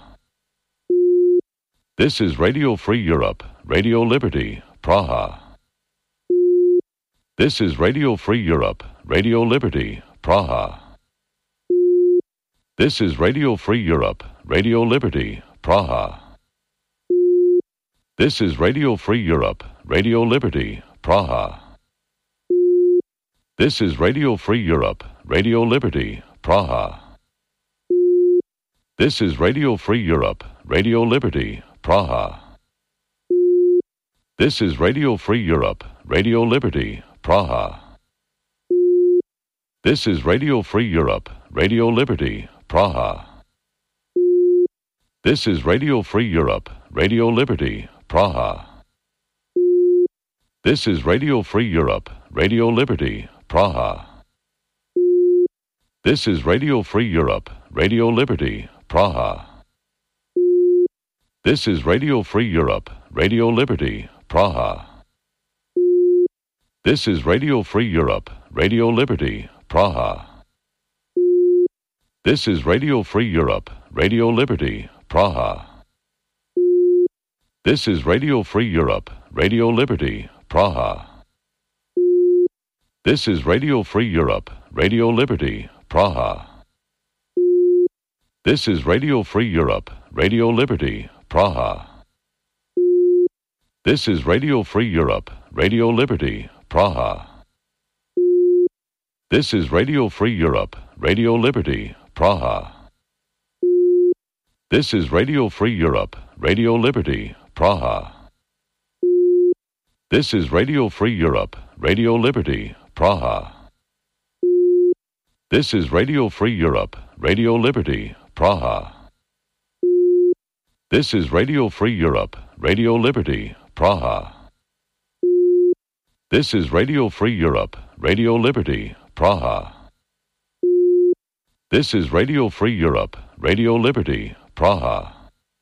This is Radio Free Europe, Radio Liberty, Praha. This is Radio Free Europe, Radio Liberty, Praha. This is Radio Free Europe, Radio Liberty, Praha. This is Radio Free Europe, Radio Liberty, Praha. This is Radio Free Europe, Radio Liberty, Praha. This is Radio Free Europe, Radio Liberty, Praha. This is Radio Free Europe, Radio Liberty, Praha. This is Radio Free Europe, Radio Liberty, Praha. This is Radio Free Europe, Radio Liberty, Praha. This is Radio Free Europe, Radio Liberty, Praha. This is Radio Free Europe, Radio Liberty, Praha. This is Radio Free Europe, Radio Liberty, Praha. This is Radio Free Europe, Radio Liberty, Praha. This is Radio Free Europe, Radio Liberty, Praha. This is Radio Free Europe, Radio Liberty, Praha. This is Radio Free Europe, Radio Liberty, Praha. This is Radio Free Europe, Radio Liberty, Praha. This is Radio Free Europe, Radio Liberty, Praha. This is Radio Free Europe, Radio Liberty, Praha. This is Radio Free Europe, Radio Liberty, Praha. This is Radio Free Europe, Radio Liberty, Praha. This is Radio Free Europe, Radio Liberty, Praha. This is Radio Free Europe, Radio Liberty, Praha. This is Radio Free Europe, Radio Liberty, Praha. This is Radio Free Europe, Radio Liberty, Praha.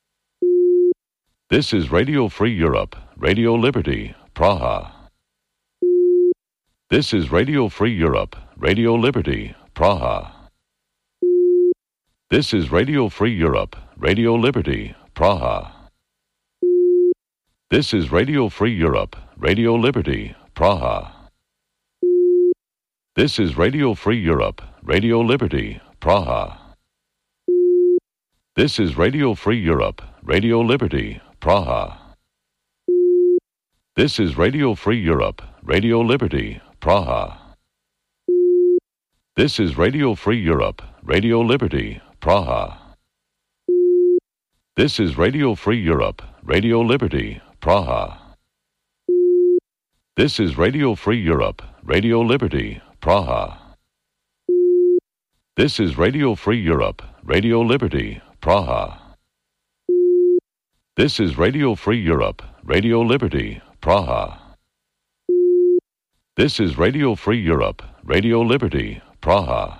This is Radio Free Europe, Radio Liberty, Praha. This is Radio Free Europe, Radio Liberty, Praha. This is Radio Free Europe, Radio Liberty, Praha. This is Radio Free Europe, Radio Liberty, Praha. This is Radio Free Europe, Radio Liberty, Praha. This is Radio Free Europe, Radio Liberty, Praha. This is Radio Free Europe, Radio Liberty, Praha. This is Radio Free Europe, Radio Liberty, Praha. This is Radio Free Europe, Radio Liberty, Praha. This is Radio Free Europe, Radio Liberty, Praha. This is Radio Free Europe, Radio Liberty, Praha. This is Radio Free Europe, Radio Liberty, Praha. This is Radio Free Europe, Radio Liberty, Praha.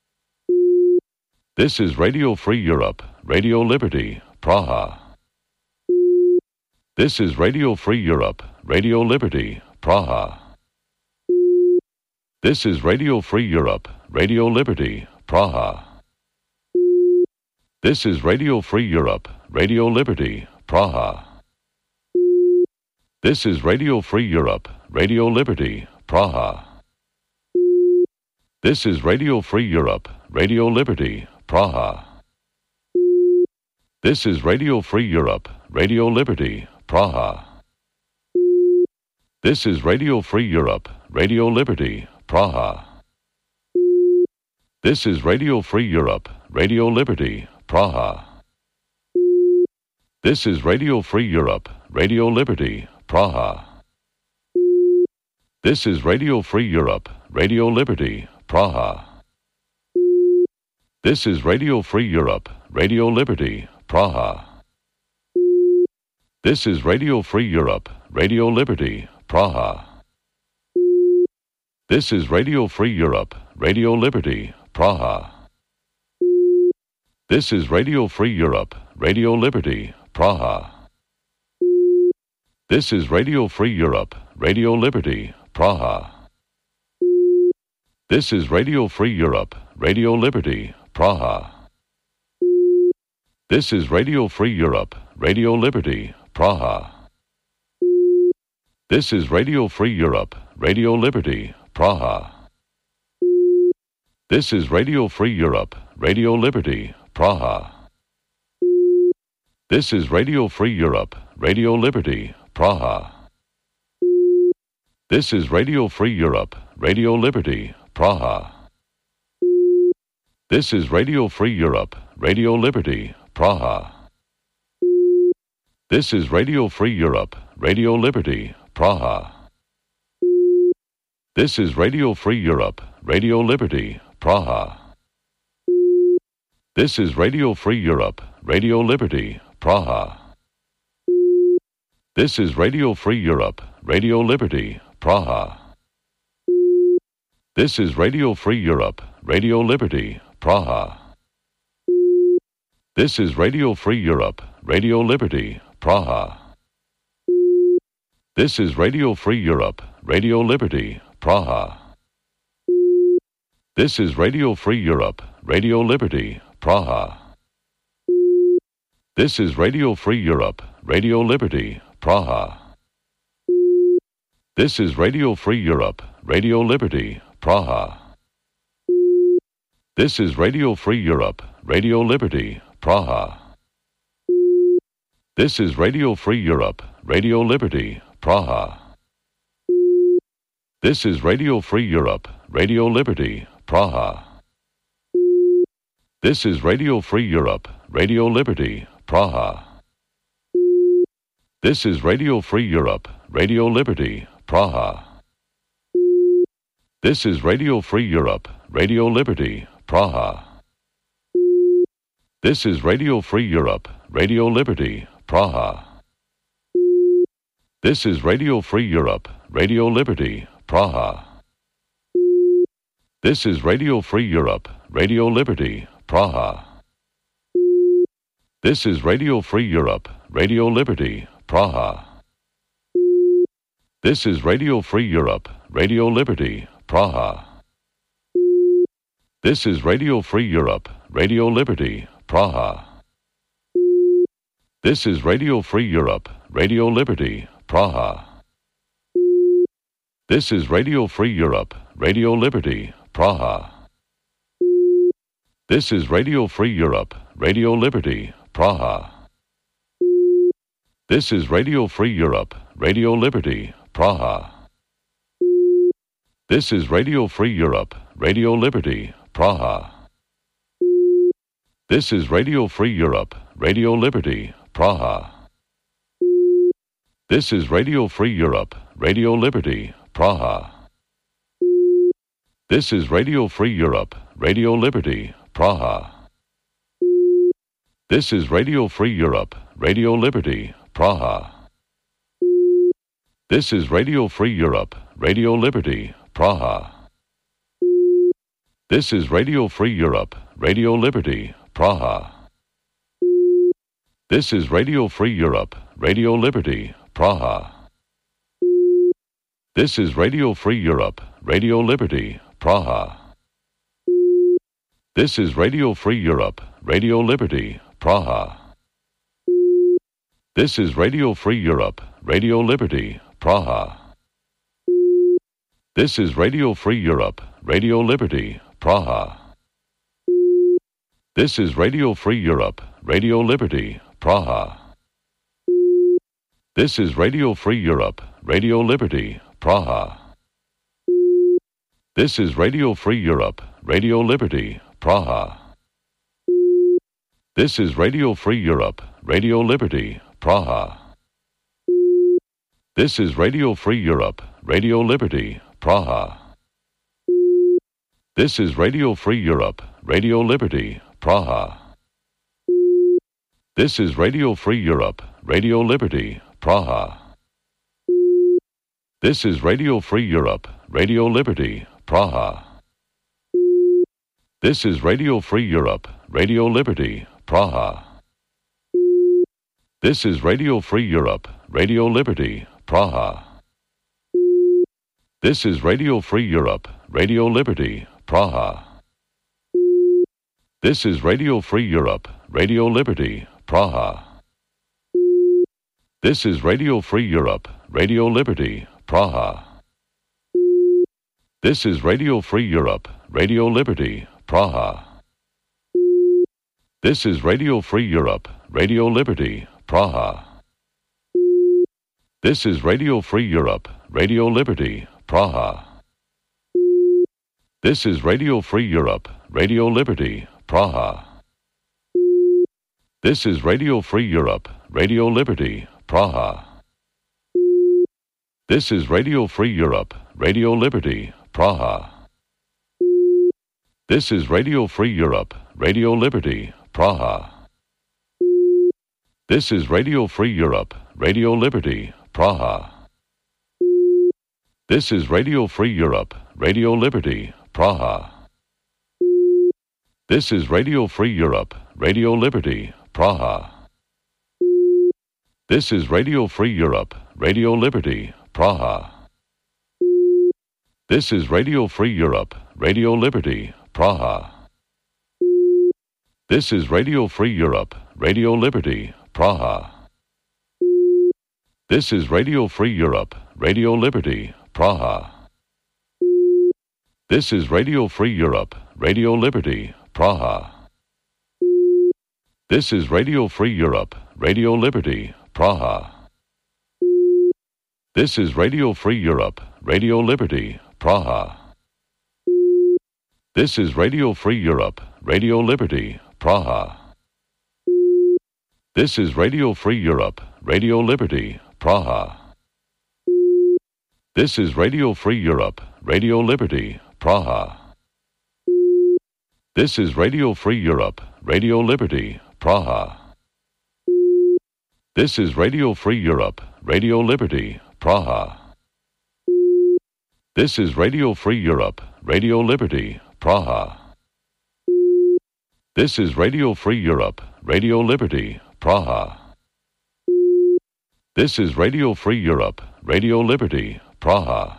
This is Radio Free Europe, Radio Liberty, Praha. This is Radio Free Europe, Radio Liberty, Praha. This is Radio Free Europe, Radio Liberty, Praha. This is Radio Free Europe, Radio Liberty, Praha. This is Radio Free Europe, Radio Liberty, Praha. This is Radio Free Europe, Radio Liberty, Praha. This is Radio Free Europe, Radio Liberty, Praha. This is Radio Free Europe, Radio Liberty, Praha. This is Radio Free Europe, Radio Liberty, Praha. This is Radio Free Europe, Radio Liberty, Praha. This is Radio Free Europe, Radio Liberty, Praha. This is Radio Free Europe, Radio Liberty, Praha. This is Radio Free Europe, Radio Liberty, Praha. This is Radio Free Europe, Radio Liberty, Praha. This is Radio Free Europe, Radio Liberty, Praha. This is Radio Free Europe, Radio Liberty, Praha. This is Radio Free Europe, Radio Liberty, Praha. This is Radio Free Europe, Radio Liberty, Praha. This is Radio Free Europe, Radio Liberty, Praha. This is Radio Free Europe, Radio Liberty, Praha. This is Radio Free Europe, Radio Liberty, Praha. This is Radio Free Europe, Radio Liberty, Praha. This is Radio Free Europe, Radio Liberty, Praha. This is Radio Free Europe, Radio Liberty, Praha. This is Radio Free Europe, Radio Liberty, Praha. This is Radio Free Europe, Radio Liberty, Praha. This is Radio Free Europe, Radio Liberty, Praha. This is Radio Free Europe, Radio Liberty, Praha. This is Radio Free Europe, Radio Liberty, Praha. This is Radio Free Europe, Radio Liberty, Praha. This is Radio Free Europe, Radio Liberty, Praha. This is Radio Free Europe, Radio Liberty, Praha. This is Radio Free Europe, Radio Liberty, Praha. This is Radio Free Europe, Radio Liberty, Praha. This is Radio Free Europe, Radio Liberty, Praha. This is Radio Free Europe, Radio Liberty, Praha. This is Radio Free Europe, Radio Liberty, Praha. This is Radio Free Europe, Radio Liberty, Praha. This is Radio Free Europe, Radio Liberty, Praha. This is Radio Free Europe, Radio Liberty, Praha. This is Radio Free Europe, Radio Liberty, Praha. This is Radio Free Europe, Radio Liberty, Praha. This is Radio Free Europe, Radio Liberty, Praha. This is Radio Free Europe, Radio Liberty, Praha. This is Radio Free Europe, Radio Liberty, Praha. This is Radio Free Europe, Radio Liberty, Praha. This is Radio Free Europe, Radio Liberty, Praha. This is Radio Free Europe, Radio Liberty, Praha. This is Radio Free Europe, Radio Liberty, Praha. This is Radio Free Europe, Radio Liberty, Praha. This is Radio Free Europe, Radio Liberty, Praha. This is Radio Free Europe, Radio Liberty, Praha. This is Radio Free Europe, Radio Liberty, Praha. This is Radio Free Europe, Radio Liberty, Praha. This is Radio Free Europe, Radio Liberty, Praha. This is Radio Free Europe, Radio Liberty, Praha. This is Radio Free Europe, Radio Liberty, Praha. This is Radio Free Europe, Radio Liberty, Praha. This is Radio Free Europe, Radio Liberty, Praha. This is Radio Free Europe, Radio Liberty, Praha. This is Radio Free Europe, Radio Liberty, Praha. This is Radio Free Europe, Radio Liberty, Praha. This is Radio Free Europe, Radio Liberty, Praha. This is Radio Free Europe, Radio Liberty, Praha. This is Radio Free Europe, Radio Liberty, Praha. This is Radio Free Europe, Radio Liberty, Praha. This is Radio Free Europe, Radio Liberty, Praha. This is Radio Free Europe, Radio Liberty, Praha. This is Radio Free Europe, Radio Liberty, Praha. This is Radio Free Europe, Radio Liberty, Praha. This is Radio Free Europe, Radio Liberty, Praha. This is Radio Free Europe, Radio Liberty, Praha. This is Radio Free Europe, Radio Liberty, Praha. This is Radio Free Europe, Radio Liberty, Praha. This is Radio Free Europe, Radio Liberty, Praha. This is Radio Free Europe, Radio Liberty, Praha. This is Radio Free Europe, Radio Liberty, Praha. This is Radio Free Europe, Radio Liberty, Praha. This is Radio Free Europe, Radio Liberty, Praha. This is Radio Free Europe, Radio Liberty, Praha. This is Radio Free Europe, Radio Liberty, Praha. This is Radio Free Europe, Radio Liberty, Praha. This is Radio Free Europe, Radio Liberty, Praha. This is Radio Free Europe, Radio Liberty, Praha. This is Radio Free Europe, Radio Liberty, Praha. This is Radio Free Europe, Radio Liberty, Praha. This is Radio Free Europe, Radio Liberty, Praha. This is Radio Free Europe, Radio Liberty, Praha. This is Radio Free Europe, Radio Liberty, Praha. This is Radio Free Europe, Radio Liberty, Praha. This is Radio Free Europe, Radio Liberty, Praha. This is Radio Free Europe, Radio Liberty, Praha. This is Radio Free Europe, Radio Liberty, Praha. This is Radio Free Europe, Radio Liberty, Praha. This is Radio Free Europe, Radio Liberty, Praha. This is Radio Free Europe, Radio Liberty, Praha. This is Radio Free Europe, Radio Liberty, Praha. This is Radio Free Europe, Radio Liberty, Praha. This is Radio Free Europe, Radio Liberty, Praha.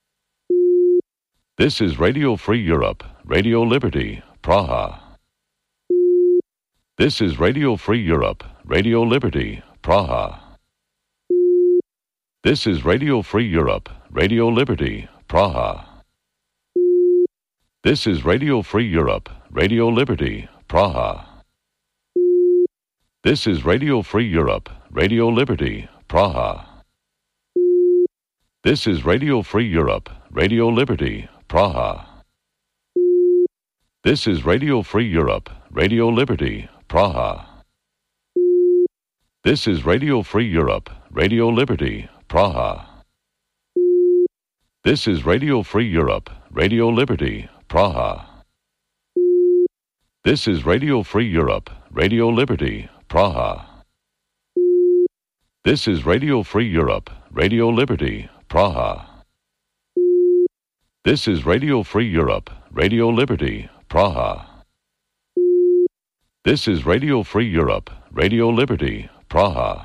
This is Radio Free Europe, Radio Liberty, Praha. This is Radio Free Europe, Radio Liberty, Praha. This is Radio Free Europe, Radio Liberty, Praha. This is Radio Free Europe, Radio Liberty, Praha. This is Radio Free Europe, Radio Liberty, Praha. This is Radio Free Europe, Radio Liberty, Praha. This is Radio Free Europe, Radio Liberty, Praha. This is Radio Free Europe, Radio Liberty, Praha. This is Radio Free Europe, Radio Liberty, Praha. This is Radio Free Europe, Radio Liberty, Praha. This is Radio Free Europe, Radio Liberty, Praha. This is Radio Free Europe, Radio Liberty, Praha. This is Radio Free Europe, Radio Liberty, Praha.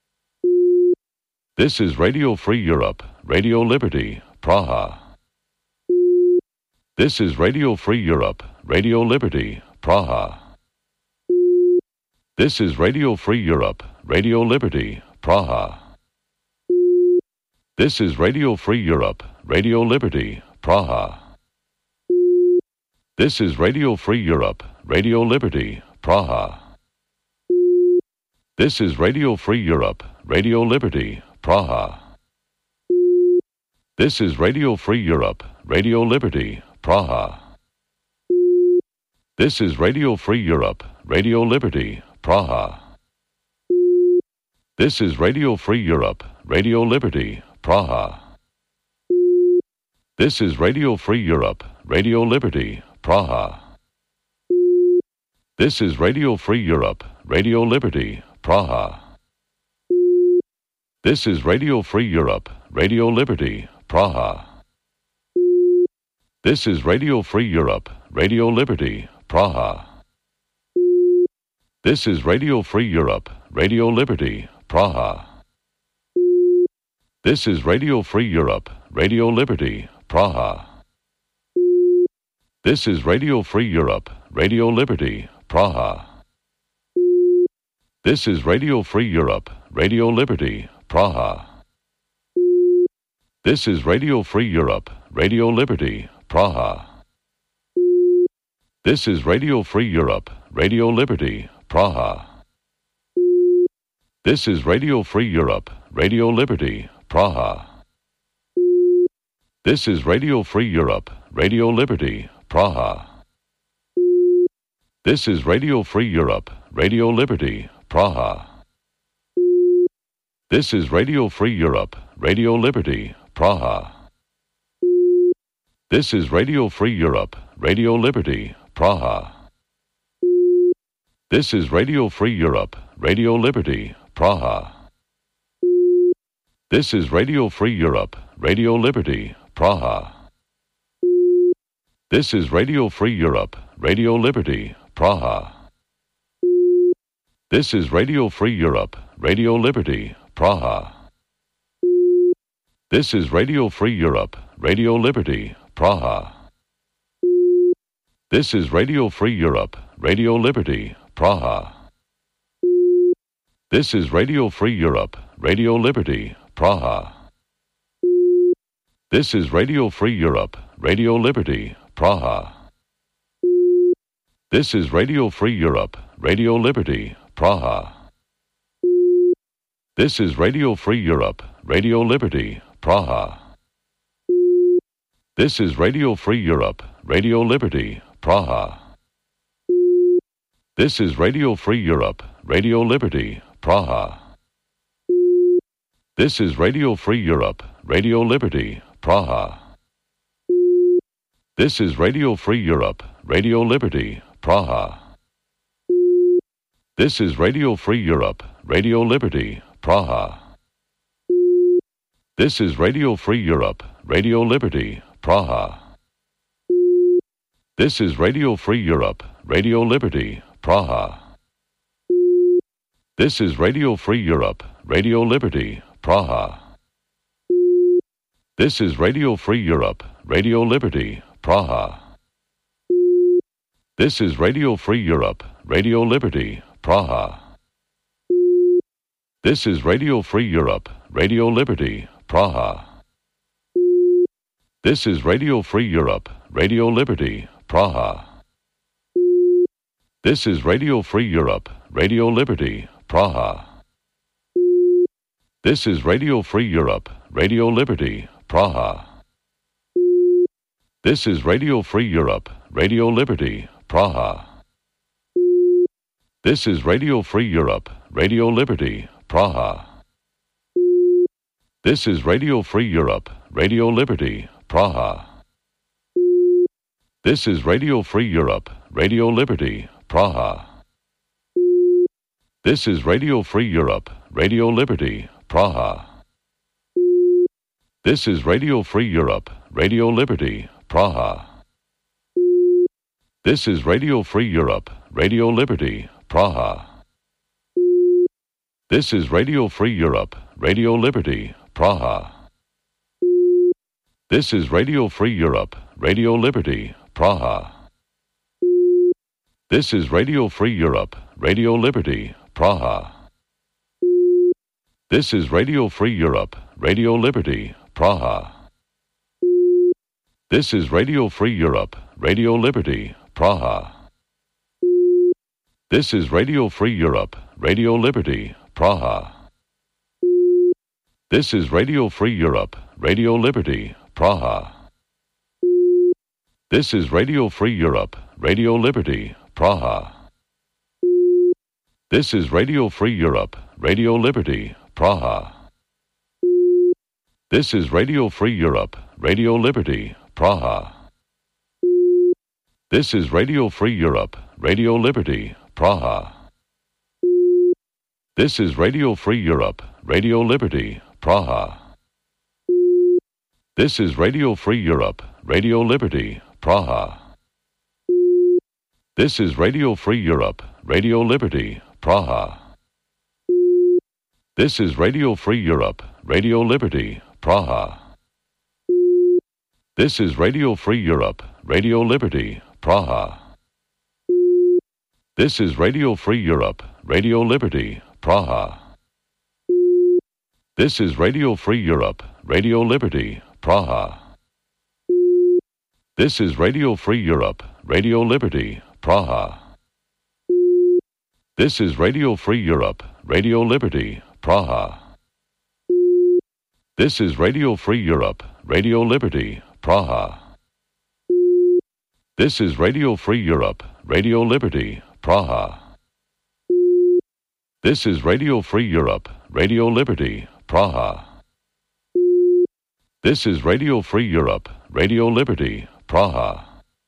This is Radio Free Europe, Radio Liberty, Praha. This is Radio Free Europe, Radio Liberty, Praha. This is Radio Free Europe, Radio Liberty, Praha. This is Radio Free Europe, Radio Liberty, Praha. This is Radio Free Europe, Radio Liberty, Praha. This is Radio Free Europe, Radio Liberty, Praha. This is Radio Free Europe, Radio Liberty, Praha. This is Radio Free Europe, Radio Liberty, Praha. This is Radio Free Europe, Radio Liberty, Praha. This is Radio Free Europe, Radio Liberty, Praha. This is Radio Free Europe, Radio Liberty, Praha. This is Radio Free Europe, Radio Liberty, Praha. This is Radio Free Europe, Radio Liberty, Praha. This is Radio Free Europe, Radio Liberty, Praha. This is Radio Free Europe, Radio Liberty, Praha. This is Radio Free Europe, Radio Liberty, Praha. This is Radio Free Europe, Radio Liberty, Praha. This is Radio Free Europe, Radio Liberty, Praha. This is Radio Free Europe, Radio Liberty, Praha. This is Radio Free Europe, Radio Liberty, Praha. This is Radio Free Europe, Radio Liberty, Praha. This is Radio Free Europe, Radio Liberty, Praha. This is Radio Free Europe, Radio Liberty, Praha. This is Radio Free Europe, Radio Liberty, Praha. This is Radio Free Europe, Radio Liberty, Praha. This is Radio Free Europe, Radio Liberty, Praha. This is Radio Free Europe, Radio Liberty, Praha. This is Radio Free Europe, Radio Liberty, Praha. This is Radio Free Europe, Radio Liberty, Praha. This is Radio Free Europe, Radio Liberty, Praha. This is Radio Free Europe, Radio Liberty, Praha. This is Radio Free Europe, Radio Liberty, Praha. This is Radio Free Europe, Radio Liberty, Praha. This is Radio Free Europe, Radio Liberty, Praha. This is Radio Free Europe, Radio Liberty, Praha. This is Radio Free Europe, Radio Liberty, Praha. This is Radio Free Europe, Radio Liberty, Praha. This is Radio Free Europe, Radio Liberty, Praha. This is Radio Free Europe, Radio Liberty, Praha. This is Radio Free Europe, Radio Liberty, Praha. This is Radio Free Europe, Radio Liberty, Praha. This is Radio Free Europe, Radio Liberty, Praha. This is Radio Free Europe, Radio Liberty, Praha. This is Radio Free Europe, Radio Liberty, Praha. This is Radio Free Europe, Radio Liberty, Praha. This is Radio Free Europe, Radio Liberty, Praha. This is Radio Free Europe, Radio Liberty, Praha. This is Radio Free Europe, Radio Liberty, Praha. This is Radio Free Europe, Radio Liberty, Praha. This is Radio Free Europe, Radio Liberty, Praha. This is Radio Free Europe, Radio Liberty, Praha. This is Radio Free Europe, Radio Liberty, Praha. This is Radio Free Europe, Radio Liberty, Praha. This is Radio Free Europe, Radio Liberty, Praha. This is Radio Free Europe, Radio Liberty, Praha. This is Radio Free Europe, Radio Liberty, Praha. This is Radio Free Europe, Radio Liberty, Praha. This is Radio Free Europe, Radio Liberty, Praha. This is Radio Free Europe, Radio Liberty, Praha. This is Radio Free Europe, Radio Liberty, Praha. This is Radio Free Europe, Radio Liberty, Praha. This is Radio Free Europe, Radio Liberty, Praha. This is Radio Free Europe, Radio Liberty, Praha. This is Radio Free Europe, Radio Liberty, Praha. This is Radio Free Europe, Radio Liberty, Praha. This is Radio Free Europe, Radio Liberty, Praha. This is Radio Free Europe, Radio Liberty, Praha. This is Radio Free Europe, Radio Liberty, Praha. This is Radio Free Europe, Radio Liberty, Praha. This is Radio Free Europe, Radio Liberty, Praha. This is Radio Free Europe, Radio Liberty, Praha. This is Radio Free Europe, Radio Liberty, Praha. This is Radio Free Europe, Radio Liberty, Praha. This is Radio Free Europe, Radio Liberty, Praha. This is Radio Free Europe, Radio Liberty, Praha. This is Radio Free Europe, Radio Liberty, Praha. This is Radio Free Europe, Radio Liberty, Praha. This is Radio Free Europe, Radio Liberty, Praha. This is Radio Free Europe, Radio Liberty, Praha.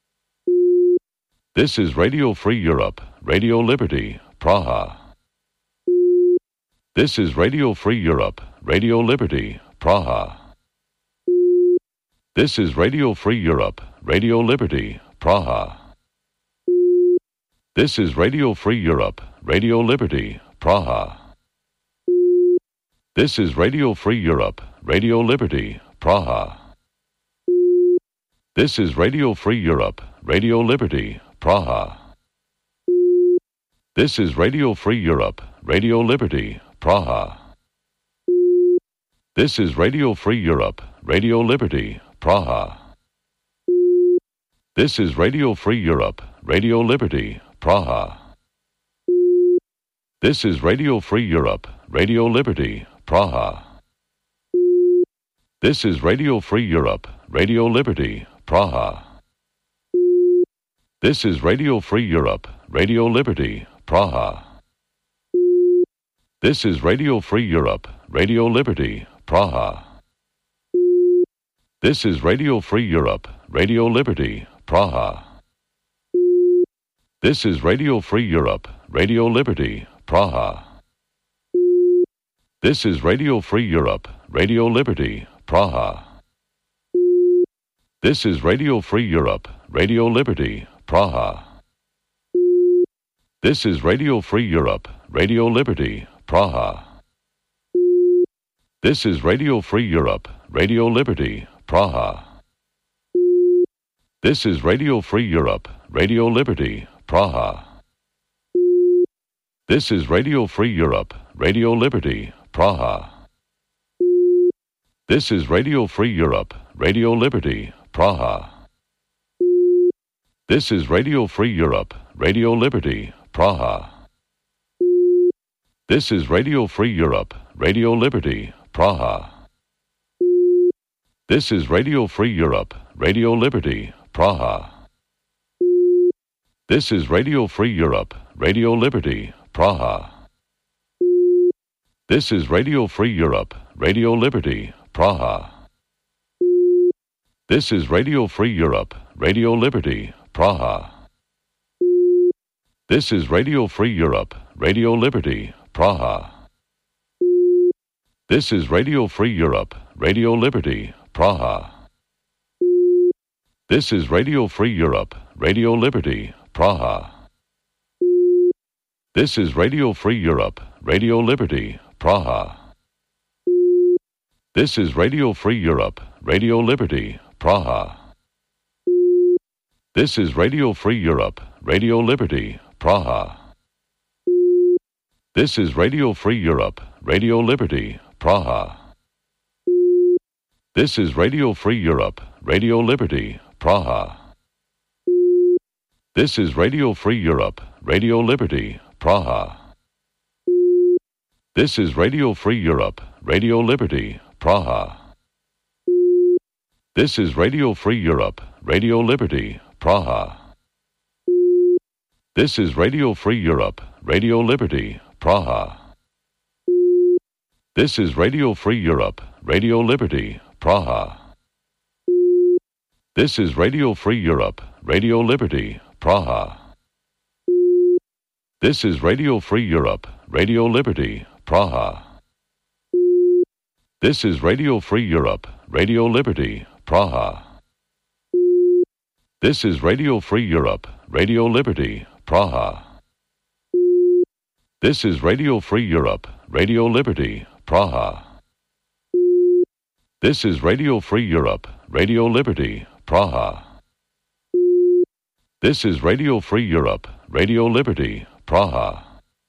This is Radio Free Europe, Radio Liberty, Praha. This is Radio Free Europe, Radio Liberty, Praha. This is Radio Free Europe, Radio Liberty, Praha. This is Radio Free Europe, Radio Liberty, Praha. This is Radio Free Europe, Radio Liberty, Praha. This is Radio Free Europe, Radio Liberty, Praha. This is Radio Free Europe, Radio Liberty, Praha. This is Radio Free Europe, Radio Liberty, Praha. This is Radio Free Europe, Radio Liberty, Praha. This is Radio Free Europe, Radio Liberty, Praha. This is Radio Free Europe, Radio Liberty, Praha. This is Radio Free Europe, Radio Liberty, Praha. This is Radio Free Europe, Radio Liberty, Praha. This is Radio Free Europe, Radio Liberty, Praha. This is Radio Free Europe, Radio Liberty, Praha. This is Radio Free Europe, Radio Liberty, Praha. This is Radio Free Europe, Radio Liberty, Praha. This is Radio Free Europe, Radio Liberty, Praha. This is Radio Free Europe, Radio Liberty, Praha. This is Radio Free Europe, Radio Liberty, Praha. This is Radio Free Europe, Radio Liberty, Praha. This is Radio Free Europe, Radio Liberty, Praha. This is Radio Free Europe, Radio Liberty, Praha. This is Radio Free Europe, Radio Liberty, Praha. This is Radio Free Europe, Radio Liberty, Praha. This is Radio Free Europe, Radio Liberty, Praha. This is Radio Free Europe, Radio Liberty, Praha. This is Radio Free Europe, Radio Liberty, Praha. This is Radio Free Europe, Radio Liberty, Praha. This is Radio Free Europe, Radio Liberty, Praha. This is Radio Free Europe, Radio Liberty, Praha. This is Radio Free Europe, Radio Liberty, Praha. This is Radio Free Europe, Radio Liberty, Praha. This is Radio Free Europe, Radio Liberty, Praha. This is Radio Free Europe, Radio Liberty, Praha. This is Radio Free Europe, Radio Liberty, Praha. This is Radio Free Europe, Radio Liberty, Praha. This is Radio Free Europe, Radio Liberty, Praha. This is Radio Free Europe, Radio Liberty, Praha. This is Radio Free Europe, Radio Liberty, Praha. This is Radio Free Europe, Radio Liberty, Praha. This is Radio Free Europe, Radio Liberty, Praha. This is Radio Free Europe, Radio Liberty, Praha. This is Radio Free Europe, Radio Liberty, Praha. This is Radio Free Europe, Radio Liberty, Praha. This is Radio Free Europe, Radio Liberty, Praha. This is Radio Free Europe, Radio Liberty, Praha. This is Radio Free Europe, Radio Liberty, Praha.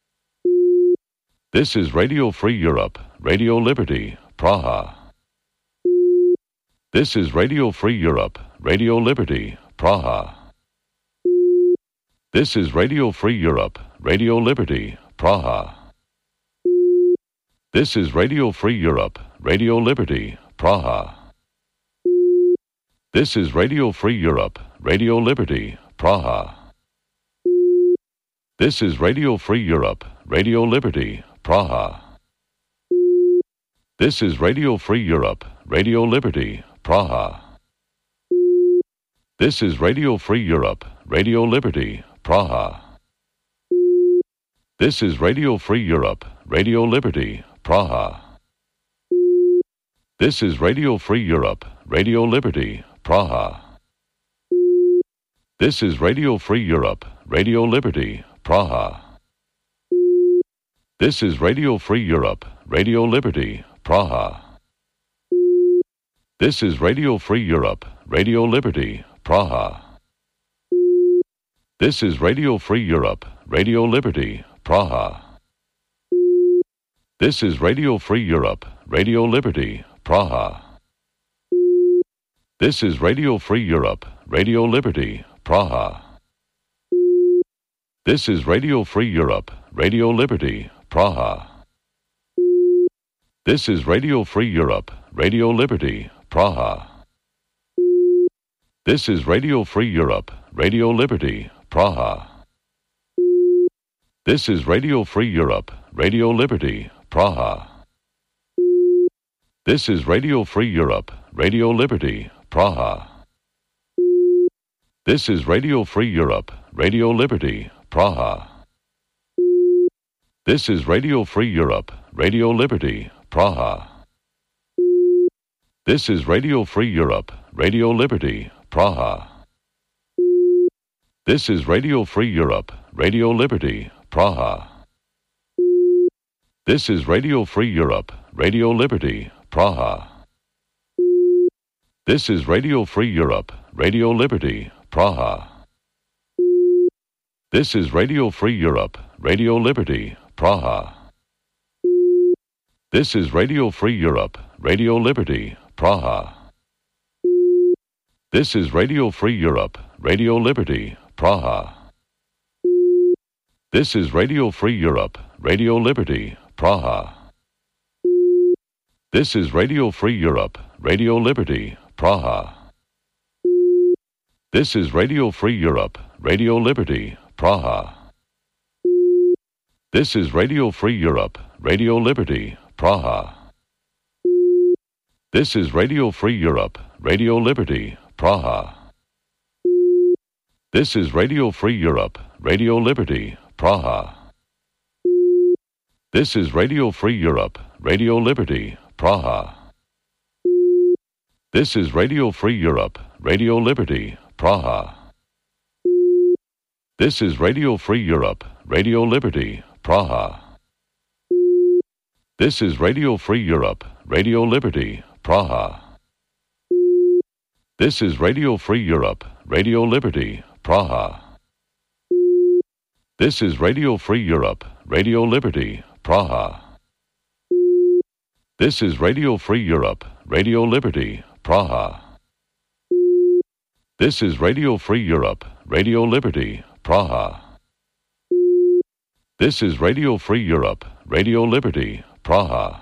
This is Radio Free Europe, Radio Liberty, Praha. This is Radio Free Europe, Radio Liberty, Praha. This is Radio Free Europe, Radio Liberty, Praha. This is Radio Free Europe, Radio Liberty, Praha. This is Radio Free Europe, Radio Liberty, Praha. This is Radio Free Europe, Radio Liberty, Praha. This is Radio Free Europe, Radio Liberty, Praha. This is Radio Free Europe, Radio Liberty, Praha. This is Radio Free Europe, Radio Liberty, Praha. This is Radio Free Europe, Radio Liberty, Praha. This is Radio Free Europe, Radio Liberty, Praha. This is Radio Free Europe, Radio Liberty, Praha. This is Radio Free Europe, Radio Liberty, Praha. This is Radio Free Europe, Radio Liberty, Praha. This is Radio Free Europe, Radio Liberty, Praha. This is Radio Free Europe, Radio Liberty, Praha. This is Radio Free Europe, Radio Liberty, Praha. This is Radio Free Europe, Radio Liberty, Praha. This is Radio Free Europe, Radio Liberty, Praha. This is Radio Free Europe, Radio Liberty, Praha. This is Radio Free Europe, Radio Liberty, Praha. This is Radio Free Europe, Radio Liberty, Praha. This is Radio Free Europe, Radio Liberty, Praha. This is Radio Free Europe, Radio Liberty, Praha. This is Radio Free Europe, Radio Liberty, Praha. This is Radio Free Europe, Radio Liberty, Praha. This is Radio Free Europe, Radio Liberty, Praha. This is Radio Free Europe, Radio Liberty, Praha. This is Radio Free Europe, Radio Liberty, Praha. This is Radio Free Europe, Radio Liberty, Praha. This is Radio Free Europe, Radio Liberty, Praha. This is Radio Free Europe, Radio Liberty, Praha. This is Radio Free Europe, Radio Liberty, Praha. This is Radio Free Europe, Radio Liberty, Praha. This is Radio Free Europe, Radio Liberty, Praha. This is Radio Free Europe, Radio Liberty, Praha. This is Radio Free Europe, Radio Liberty, Praha. This is Radio Free Europe, Radio Liberty, Praha. This is Radio Free Europe, Radio Liberty, Praha. This is Radio Free Europe, Radio Liberty, Praha. This is Radio Free Europe, Radio Liberty, Praha. This is Radio Free Europe, Radio Liberty, Praha. This is Radio Free Europe, Radio Liberty, Praha. This is Radio Free Europe, Radio Liberty, Praha. This is Radio Free Europe, Radio Liberty, Praha.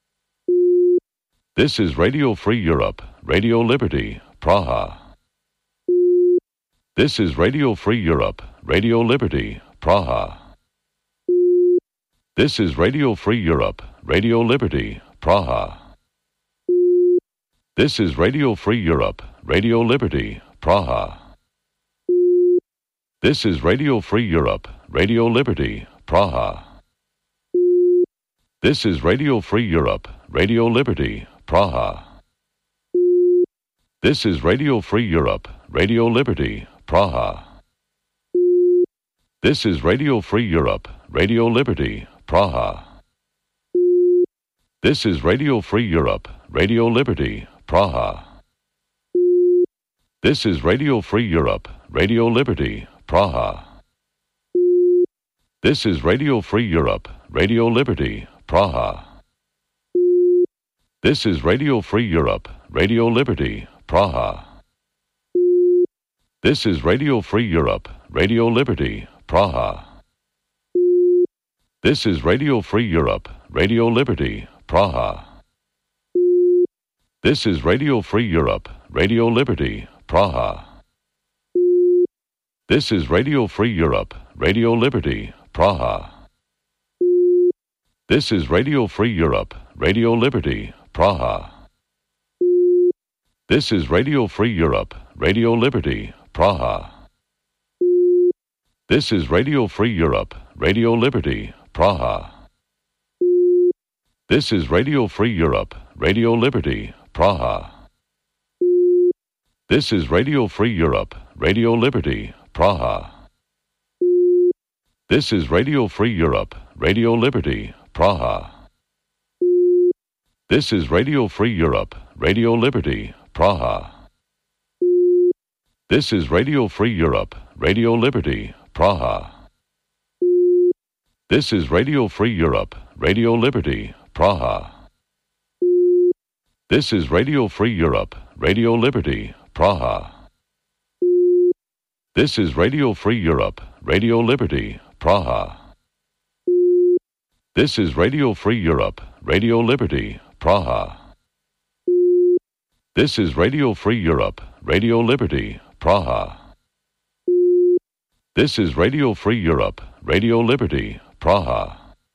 This is Radio Free Europe, Radio Liberty, Praha. This is Radio Free Europe, Radio Liberty, Praha. This is Radio Free Europe, Radio Liberty, Praha. This is Radio Free Europe, Radio Liberty, Praha. This is Radio Free Europe, Radio Liberty, Praha. This is Radio Free Europe, Radio Liberty, Praha. This is Radio Free Europe, Radio Liberty, Praha. This is Radio Free Europe, Radio Liberty, Praha. This is Radio Free Europe, Radio Liberty, Praha. This is Radio Free Europe, Radio Liberty, Praha. This is Radio Free Europe, Radio Liberty, Praha. This is Radio Free Europe, Radio Liberty, Praha. This is Radio Free Europe, Radio Liberty, Praha. This is Radio Free Europe, Radio Liberty, Praha. This is Radio Free Europe, Radio Liberty, Praha. This is Radio Free Europe, Radio Liberty, Praha. This is Radio Free Europe, Radio Liberty, Praha. This is Radio Free Europe, Radio Liberty, Praha. This is Radio Free Europe, Radio Liberty, Praha. This is Radio Free Europe, Radio Liberty, Praha. This is Radio Free Europe, Radio Liberty, Praha. This is Radio Free Europe, Radio Liberty, Praha. This is Radio Free Europe, Radio Liberty, Praha. This is Radio Free Europe, Radio Liberty, Praha. This is Radio Free Europe, Radio Liberty, Praha. This is Radio Free Europe, Radio Liberty, Praha. This is Radio Free Europe, Radio Liberty, Praha. This is Radio Free Europe, Radio Liberty, Praha. This is Radio Free Europe, Radio Liberty, Praha. This is Radio Free Europe, Radio Liberty, Praha.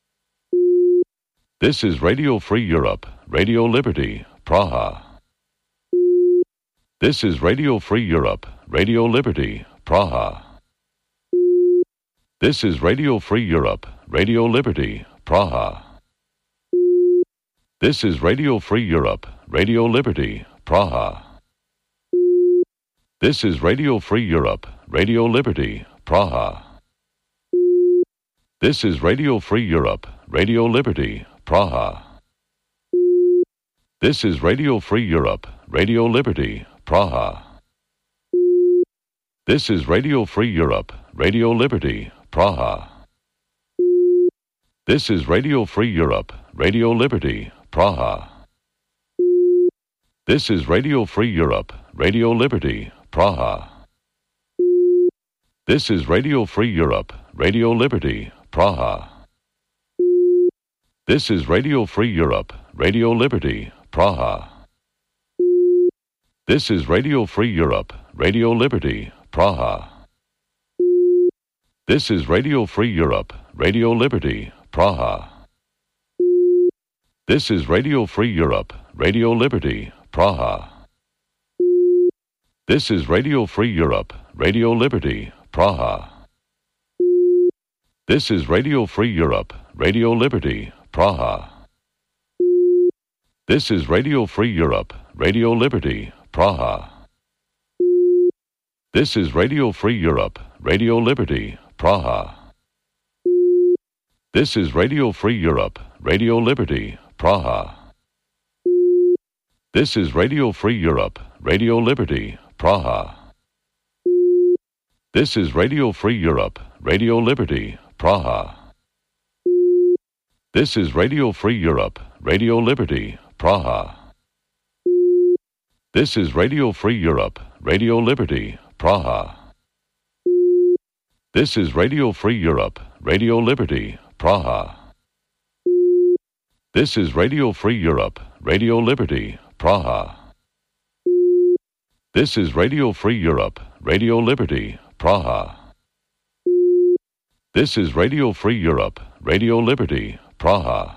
This is Radio Free Europe, Radio Liberty, Praha. This is Radio Free Europe, Radio Liberty, Praha. This is Radio Free Europe, Radio Liberty, Praha. This is Radio Free Europe, Radio Liberty, Praha. This is Radio Free Europe, Radio Liberty, Praha. This is Radio Free Europe, Radio Liberty, Praha. This is Radio Free Europe, Radio Liberty, Praha. This is Radio Free Europe, Radio Liberty, Praha. This is Radio Free Europe, Radio Liberty, Praha. This is Radio Free Europe, Radio Liberty, Praha. This is Radio Free Europe, Radio Liberty, Praha. This is Radio Free Europe, Radio Liberty, Praha. This is Radio Free Europe, Radio Liberty, Praha. This is Radio Free Europe, Radio Liberty, Praha. This is Radio Free Europe, Radio Liberty, Praha. This is Radio Free Europe, Radio Liberty, Praha. This is Radio Free Europe, Radio Liberty, Praha. This is Radio Free Europe, Radio Liberty, Praha. This is Radio Free Europe, Radio Liberty, Praha. This is Radio Free Europe, Radio Liberty, Praha. This is Radio Free Europe, Radio Liberty, Praha. This is Radio Free Europe, Radio Liberty, Praha. This is Radio Free Europe, Radio Liberty, Praha. This is Radio Free Europe, Radio Liberty, Praha. This is Radio Free Europe, Radio Liberty, Praha. This is Radio Free Europe, Radio Liberty, Praha. This is Radio Free Europe, Radio Liberty, Praha. This is Radio Free Europe, Radio Liberty, Praha.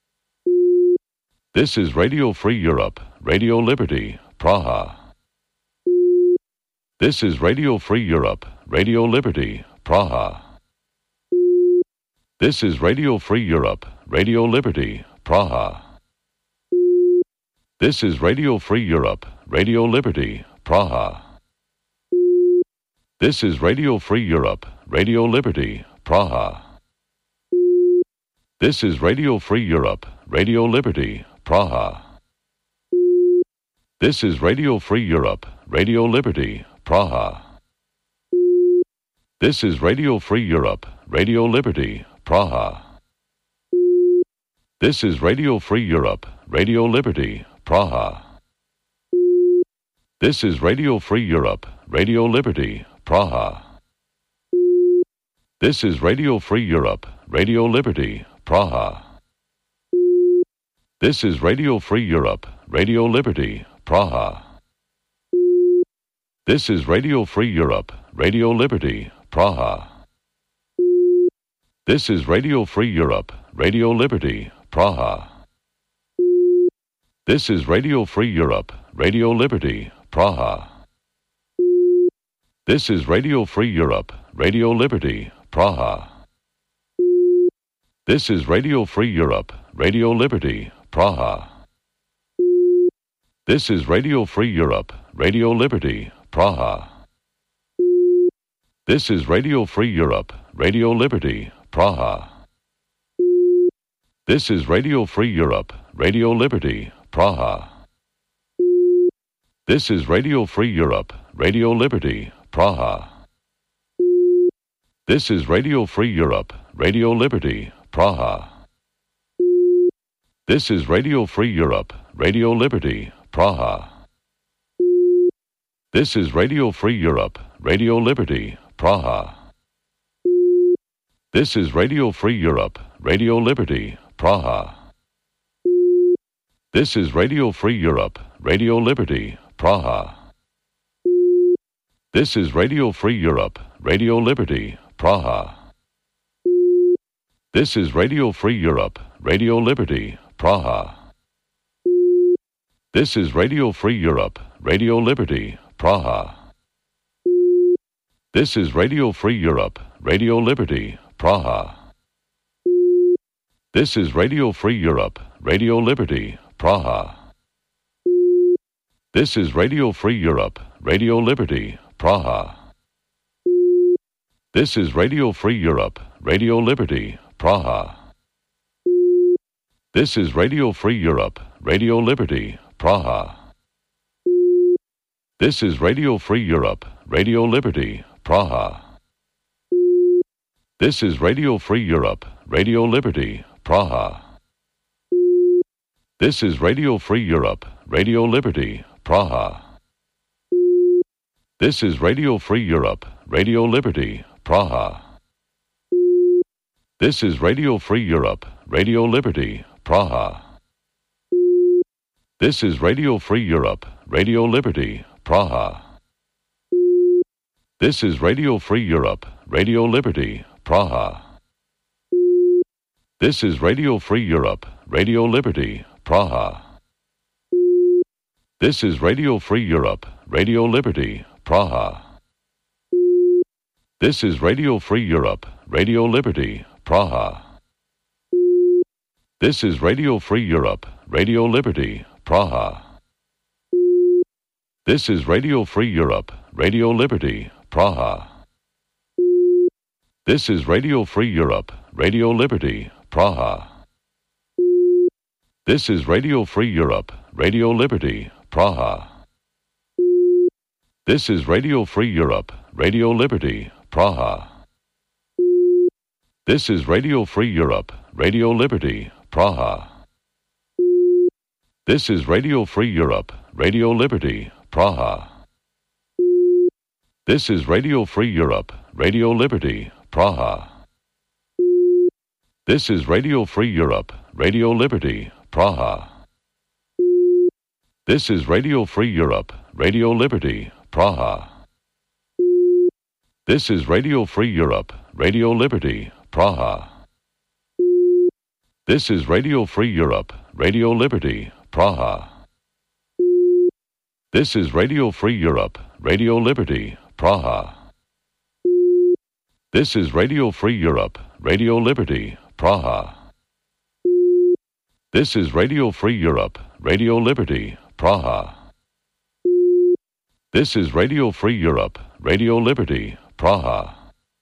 This is Radio Free Europe, Radio Liberty, Praha. This is Radio Free Europe, Radio Liberty, Praha. This is Radio Free Europe, Radio Liberty, Praha. This is Radio Free Europe, Radio Liberty, Praha. This is Radio Free Europe, Radio Liberty, Praha. This is Radio Free Europe, Radio Liberty, Praha. This is Radio Free Europe, Radio Liberty, Praha. This is Radio Free Europe, Radio Liberty, Praha. This is Radio Free Europe, Radio Liberty, Praha. This is Radio Free Europe, Radio Liberty, Praha. This is Radio Free Europe, Radio Liberty, Praha. This is Radio Free Europe, Radio Liberty, Praha. This is Radio Free Europe, Radio Liberty, Praha. This is Radio Free Europe, Radio Liberty, Praha. This is Radio Free Europe, Radio Liberty, Praha. This is Radio Free Europe, Radio Liberty, Praha. This is Radio Free Europe, Radio Liberty, Praha. This is Radio Free Europe, Radio Liberty, Praha. This is Radio Free Europe, Radio Liberty, Praha. This is Radio Free Europe, Radio Liberty, Praha. This is Radio Free Europe, Radio Liberty, Praha. This is Radio Free Europe, Radio Liberty, Praha. This is Radio Free Europe, Radio Liberty, Praha. This is Radio Free Europe, Radio Liberty, Praha. This is Radio Free Europe, Radio Liberty, Praha. This is Radio Free Europe, Radio Liberty, Praha. This is Radio Free Europe, Radio Liberty, Praha. This is Radio Free Europe, Radio Liberty, Praha. This is Radio Free Europe, Radio Liberty, Praha. This is Radio Free Europe, Radio Liberty, Praha. This is Radio Free Europe, Radio Liberty, Praha. This is Radio Free Europe, Radio Liberty, Praha. This is Radio Free Europe, Radio Liberty, Praha. This is Radio Free Europe, Radio Liberty, Praha. This is Radio Free Europe, Radio Liberty, Praha. This is Radio Free Europe, Radio Liberty, Praha. This is Radio Free Europe, Radio Liberty, Praha. This is Radio Free Europe, Radio Liberty, Praha. This is Radio Free Europe, Radio Liberty, Praha. This is Radio Free Europe, Radio Liberty, Praha. This is Radio Free Europe, Radio Liberty, Praha. This is Radio Free Europe, Radio Liberty, Praha. This is Radio Free Europe, Radio Liberty, Praha. This is Radio Free Europe, Radio Liberty, Praha. This is Radio Free Europe, Radio Liberty, Praha. This is Radio Free Europe, Radio Liberty, Praha. This is Radio Free Europe, Radio Liberty, Praha. This is Radio Free Europe, Radio Liberty, Praha. This is Radio Free Europe, Radio Liberty, Praha. This is Radio Free Europe, Radio Liberty, Praha. This is Radio Free Europe, Radio Liberty, Praha. This is Radio Free Europe, Radio Liberty, Praha. This is Radio Free Europe, Radio Liberty, Praha. This is Radio Free Europe, Radio Liberty, Praha. This is Radio Free Europe, Radio Liberty, Praha. This is Radio Free Europe, Radio Liberty, Praha. This is Radio Free Europe, Radio Liberty, Praha. This is Radio Free Europe, Radio Liberty, Praha. This is Radio Free Europe, Radio Liberty, Praha. This is Radio Free Europe, Radio Liberty, Praha.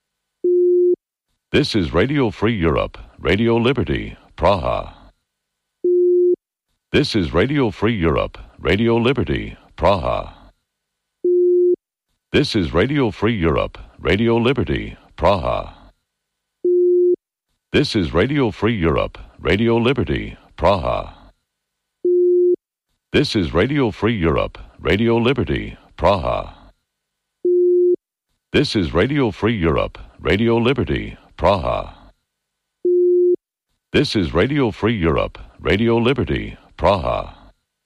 This is Radio Free Europe, Radio Liberty, Praha. This is Radio Free Europe, Radio Liberty, Praha. This is Radio Free Europe, Radio Liberty, Praha. This is Radio Free Europe, Radio Liberty, Praha. This is Radio Free Europe, Radio Liberty, Praha. This is Radio Free Europe, Radio Liberty, Praha. This is Radio Free Europe, Radio Liberty, Praha.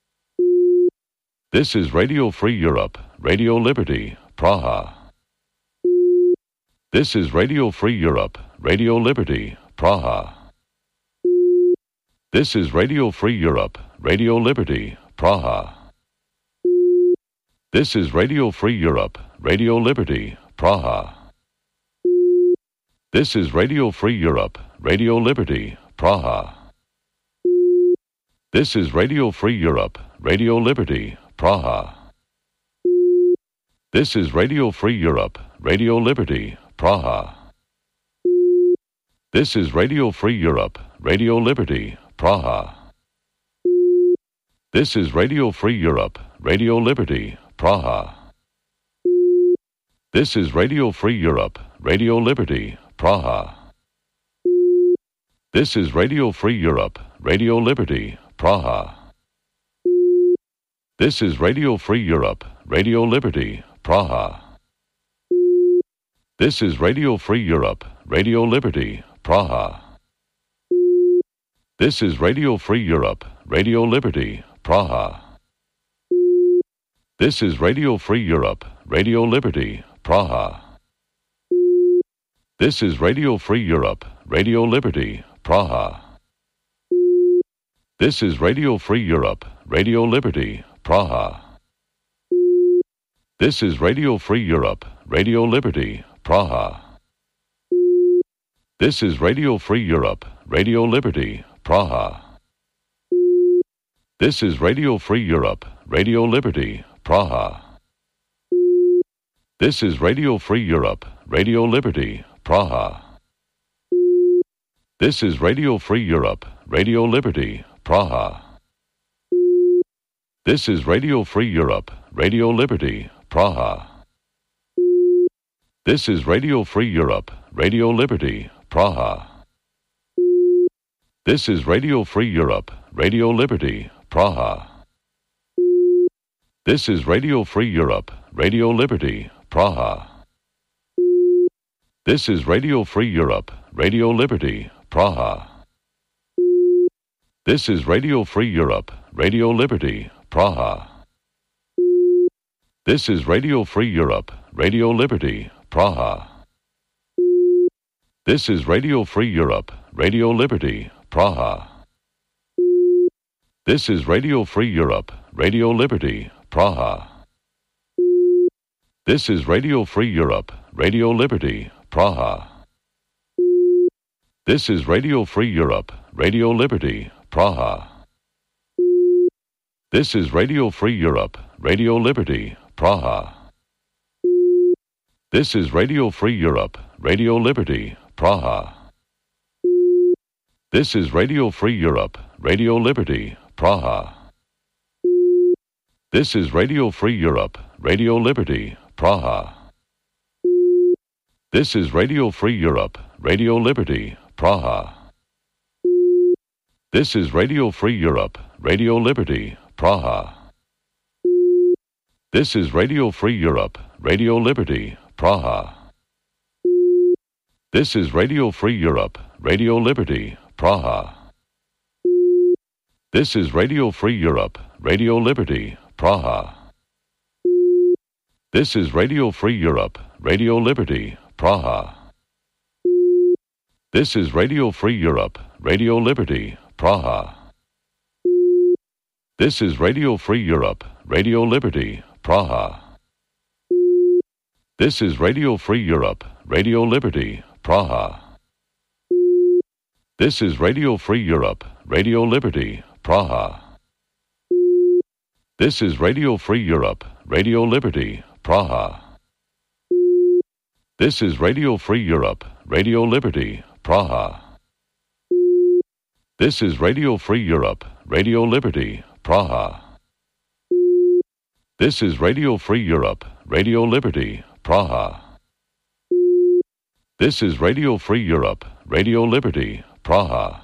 This is Radio Free Europe, Radio Liberty, Praha. This is Radio Free Europe, Radio Liberty, Praha. This is Radio Free Europe, Radio Liberty, Praha. This is Radio Free Europe, Radio Liberty, Praha. This is Radio Free Europe, Radio Liberty, Praha. This is Radio Free Europe, Radio Liberty, Praha. This is Radio Free Europe, Radio Liberty, Praha. This is Radio Free Europe, Radio Liberty, Praha. This is Radio Free Europe, Radio Liberty, Praha. This is Radio Free Europe, Radio Liberty, Praha. This is Radio Free Europe, Radio Liberty, Praha. This is Radio Free Europe, Radio Liberty, Praha. This is Radio Free Europe, Radio Liberty, Praha. This is Radio Free Europe, Radio Liberty, Praha. This is Radio Free Europe, Radio Liberty, Praha. This is Radio Free Europe, Radio Liberty, Praha. This is Radio Free Europe, Radio Liberty, Praha. This is Radio Free Europe, Radio Liberty, Praha. This is Radio Free Europe, Radio Liberty, Praha. This is Radio Free Europe, Radio Liberty, Praha. This is Radio Free Europe, Radio Liberty, Praha. This is Radio Free Europe, Radio Liberty, Praha. This is Radio Free Europe, Radio Liberty, Praha. This is Radio Free Europe, Radio Liberty, Praha. This is Radio Free Europe, Radio Liberty, Praha. This is Radio Free Europe, Radio Liberty, Praha. This is Radio Free Europe, Radio Liberty, Praha. This is Radio Free Europe, Radio Liberty, Praha. This is Radio Free Europe, Radio Liberty, Praha. This is Radio Free Europe, Radio Liberty, Praha. This is Radio Free Europe, Radio Liberty, Praha. This is Radio Free Europe, Radio Liberty, Praha. This is Radio Free Europe, Radio Liberty, Praha. This is Radio Free Europe, Radio Liberty, Praha. This is Radio Free Europe, Radio Liberty, Praha. This is Radio Free Europe, Radio Liberty, Praha. This is Radio Free Europe, Radio Liberty, Praha. This is Radio Free Europe, Radio Liberty, Praha. This is Radio Free Europe, Radio Liberty, Praha. This is Radio Free Europe, Radio Liberty, Praha. This is Radio Free Europe, Radio Liberty, Praha. This is Radio Free Europe, Radio Liberty, Praha. This is Radio Free Europe, Radio Liberty, Praha. This is Radio Free Europe, Radio Liberty, Praha. This is Radio Free Europe, Radio Liberty, Praha. This is Radio Free Europe, Radio Liberty, Praha. This is Radio Free Europe, Radio Liberty, Praha. This is Radio Free Europe, Radio Liberty, Praha. This is Radio Free Europe, Radio Liberty, Praha. This is Radio Free Europe, Radio Liberty, Praha. This is Radio Free Europe, Radio Liberty, Praha. This is Radio Free Europe, Radio Liberty, Praha.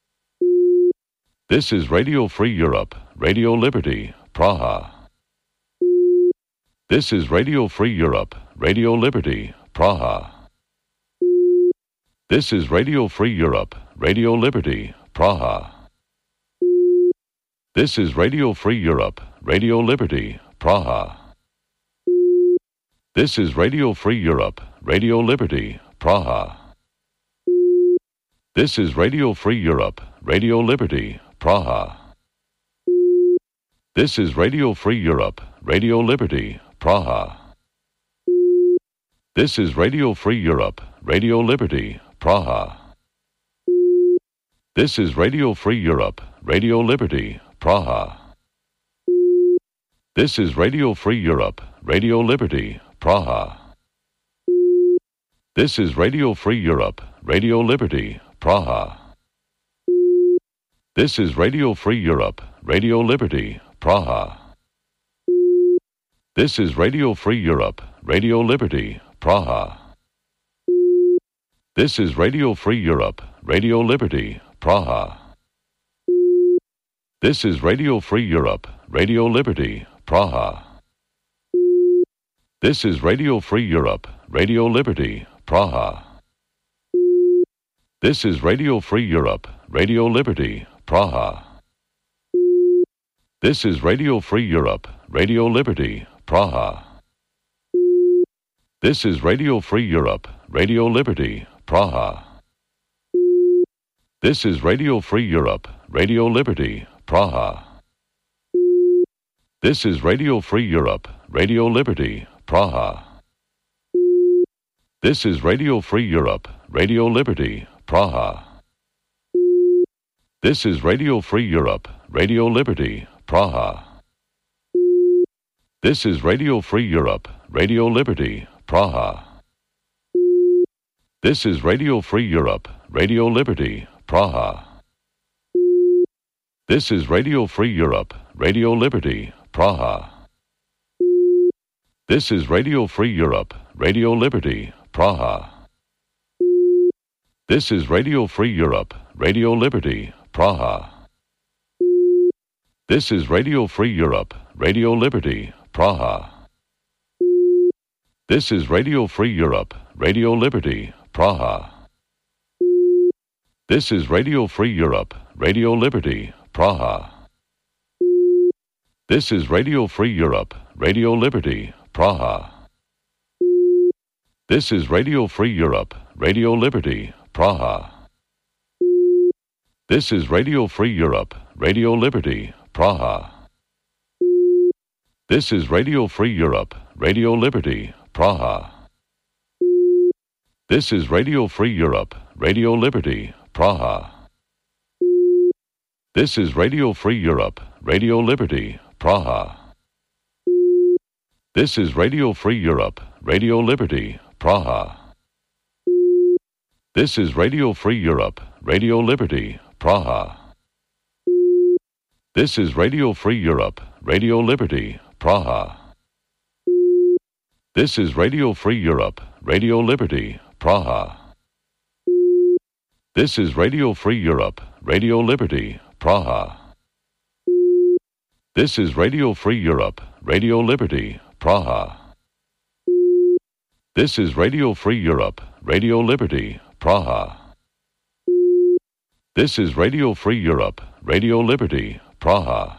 This is Radio Free Europe, Radio Liberty, Praha. This is Radio Free Europe, Radio Liberty, Praha. This is Radio Free Europe, Radio Liberty, Praha. This is Radio Free Europe, Radio Liberty, Praha. This is Radio Free Europe, Radio Liberty, Praha. This is Radio Free Europe, Radio Liberty, Praha. This is Radio Free Europe, Radio Liberty, Praha. This is Radio Free Europe, Radio Liberty, Praha. This is Radio Free Europe, Radio Liberty, Praha. This is Radio Free Europe, Radio Liberty, Praha. This is Radio Free Europe, Radio Liberty, Praha. This is Radio Free Europe, Radio Liberty, Praha. This is Radio Free Europe, Radio Liberty, Praha. This is Radio Free Europe, Radio Liberty, Praha. This is Radio Free Europe, Radio Liberty, Praha. This is Radio Free Europe, Radio Liberty, Praha. This is Radio Free Europe, Radio Liberty, Praha. This is Radio Free Europe, Radio Liberty, Praha. This is Radio Free Europe, Radio Liberty, Praha. This is Radio Free Europe, Radio Liberty, Praha. This is Radio Free Europe, Radio Liberty, Praha. This is Radio Free Europe, Radio Liberty, Praha. This is Radio Free Europe, Radio Liberty, Praha. This is Radio Free Europe, Radio Liberty, Praha. This is Radio Free Europe, Radio Liberty, Praha. This is Radio Free Europe, Radio Liberty, Praha. This is Radio Free Europe, Radio Liberty, Praha. This is Radio Free Europe, Radio Liberty, Praha. This is Radio Free Europe, Radio Liberty, Praha. This is Radio Free Europe, Radio Liberty, Praha. This is Radio Free Europe, Radio Liberty, Praha. This is Radio Free Europe, Radio Liberty, Praha. This is Radio Free Europe, Radio Liberty, Praha. This is Radio Free Europe, Radio Liberty, Praha. This is Radio Free Europe, Radio Liberty, Praha. This is Radio Free Europe, Radio Liberty, Praha. This is Radio Free Europe, Radio Liberty, Praha. This is Radio Free Europe, Radio Liberty, Praha. This is Radio Free Europe, Radio Liberty, Praha. This is Radio Free Europe, Radio Liberty, Praha. This is Radio Free Europe, Radio Liberty, Praha. This is Radio Free Europe, Radio Liberty, Praha. This is Radio Free Europe, Radio Liberty, Praha. This is Radio Free Europe, Radio Liberty, Praha. This is Radio Free Europe, Radio Liberty, Praha.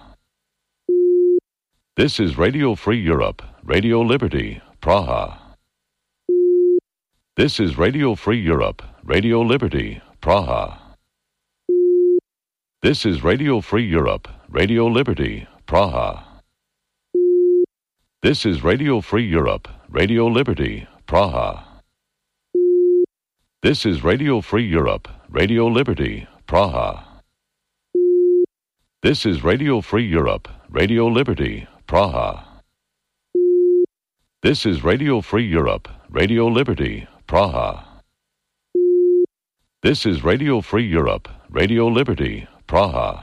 This is Radio Free Europe, Radio Liberty, Praha. This is Radio Free Europe, Radio Liberty, Praha. This is Radio Free Europe, Radio Liberty, Praha. This is Radio Free Europe, Radio Liberty, Praha. This is Radio Free Europe, Radio Liberty, Praha. This is Radio Free Europe, Radio Liberty, Praha. This is Radio Free Europe, Radio Liberty, Praha. This is Radio Free Europe, Radio Liberty, Praha.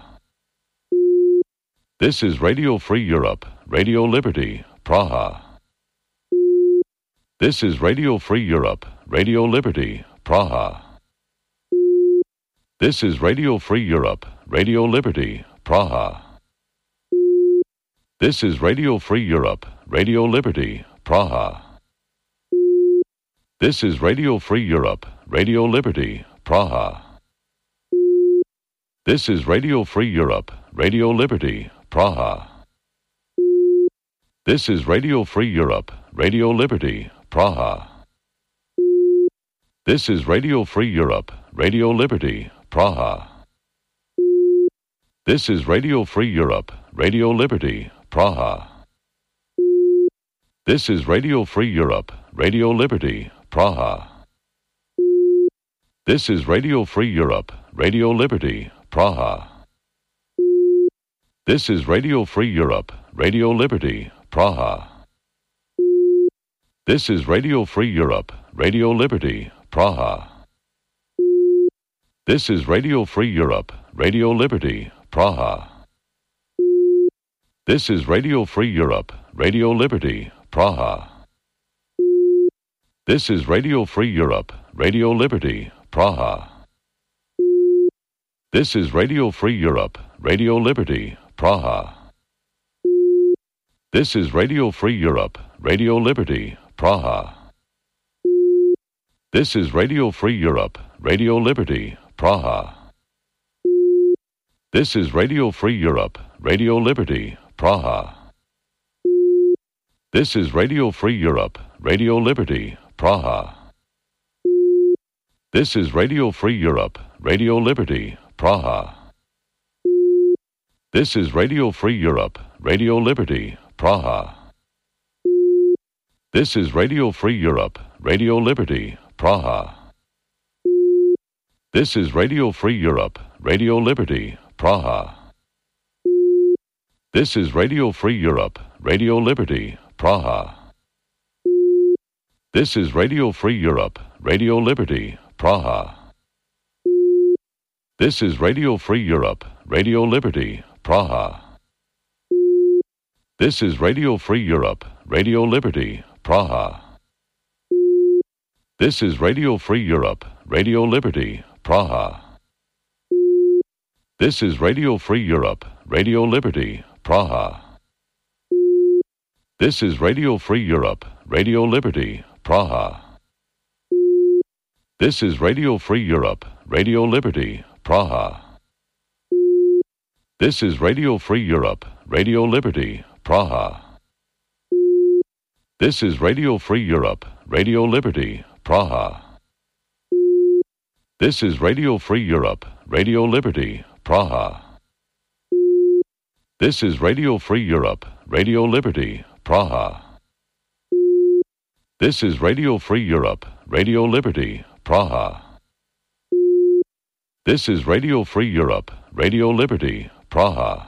This is Radio Free Europe, Radio Liberty, Praha. This is Radio Free Europe, Radio Liberty, Praha. This is Radio Free Europe, Radio Liberty, Praha. This is Radio Free Europe, Radio Liberty, Praha. This is Radio Free Europe, Radio Liberty, Praha. This is Radio Free Europe, Radio Liberty, Praha. This is Radio Free Europe, Radio Liberty, Praha. This is Radio Free Europe, Radio Liberty, Praha. This is Radio Free Europe, Radio Liberty, Praha. This is Radio Free Europe, Radio Liberty, Praha. This is Radio Free Europe, Radio Liberty, Praha. This is Radio Free Europe, Radio Liberty, Praha. This is Radio Free Europe, Radio Liberty, Praha. This is Radio Free Europe, Radio Liberty, Praha. This is Radio Free Europe, Radio Liberty, Praha. This is Radio Free Europe, Radio Liberty, Praha. This is Radio Free Europe, Radio Liberty, Praha. This is Radio Free Europe, Radio Liberty, Praha. This is Radio Free Europe, Radio Liberty, Praha. This is Radio Free Europe, Radio Liberty, Praha. This is Radio Free Europe, Radio Liberty, Praha. This is Radio Free Europe, Radio Liberty, Praha. This is Radio Free Europe, Radio Liberty, Praha. This is Radio Free Europe, Radio Liberty, Praha. This is Radio Free Europe, Radio Liberty, Praha. This is Radio Free Europe, Radio Liberty, Praha. This is Radio Free Europe, Radio Liberty, Praha. This is Radio Free Europe, Radio Liberty, Praha. This is Radio Free Europe, Radio Liberty, Praha. This is Radio Free Europe, Radio Liberty, Praha. This is Radio Free Europe, Radio Liberty, Praha. This is Radio Free Europe, Radio Liberty, Praha. This is Radio Free Europe, Radio Liberty, Praha. This is Radio Free Europe, Radio Liberty, Praha. This is Radio Free Europe, Radio Liberty, Praha. This is Radio Free Europe, Radio Liberty, Praha. This is Radio Free Europe, Radio Liberty, Praha. This is Radio Free Europe, Radio Liberty, Praha. This is Radio Free Europe, Radio Liberty, Praha.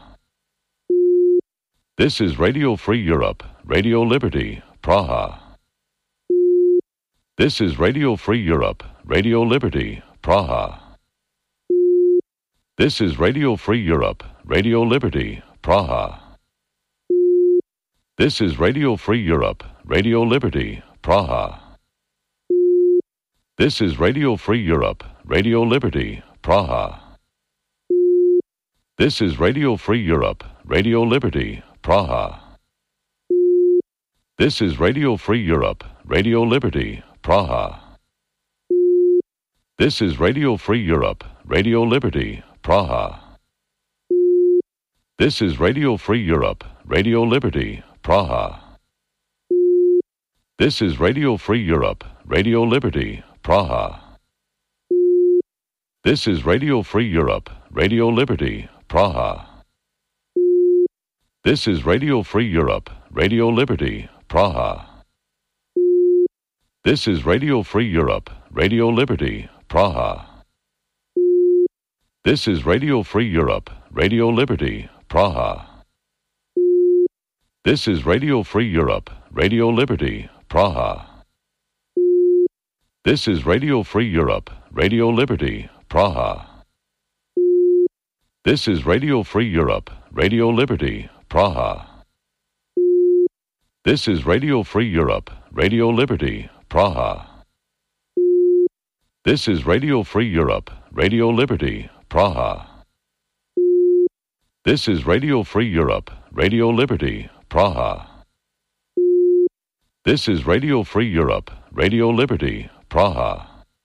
This is Radio Free Europe, Radio Liberty, Praha. This is Radio Free Europe, Radio Liberty, Praha. This is Radio Free Europe, Radio Liberty, Praha. This is Radio Free Europe, Radio Liberty, Praha. This is Radio Free Europe, Radio Liberty, Praha. This is Radio Free Europe, Radio Liberty, Praha. This is Radio Free Europe, Radio Liberty, Praha. This is Radio Free Europe, Radio Liberty, Praha. This is Radio Free Europe, Radio Liberty, Praha. This is Radio Free Europe, Radio Liberty, Praha. This is Radio Free Europe, Radio Liberty, Praha. This is Radio Free Europe, Radio Liberty, Praha. This is Radio Free Europe, Radio Liberty, Praha. This is Radio Free Europe, Radio Liberty, Praha. This is Radio Free Europe, Radio Liberty, Praha. This is Radio Free Europe, Radio Liberty, Praha. This is Radio Free Europe, Radio Liberty, Praha. This is Radio Free Europe, Radio Liberty, Praha. This is Radio Free Europe, Radio Liberty, Praha. This is Radio Free Europe, Radio Liberty, Praha. This is Radio Free Europe, Radio Liberty, Praha.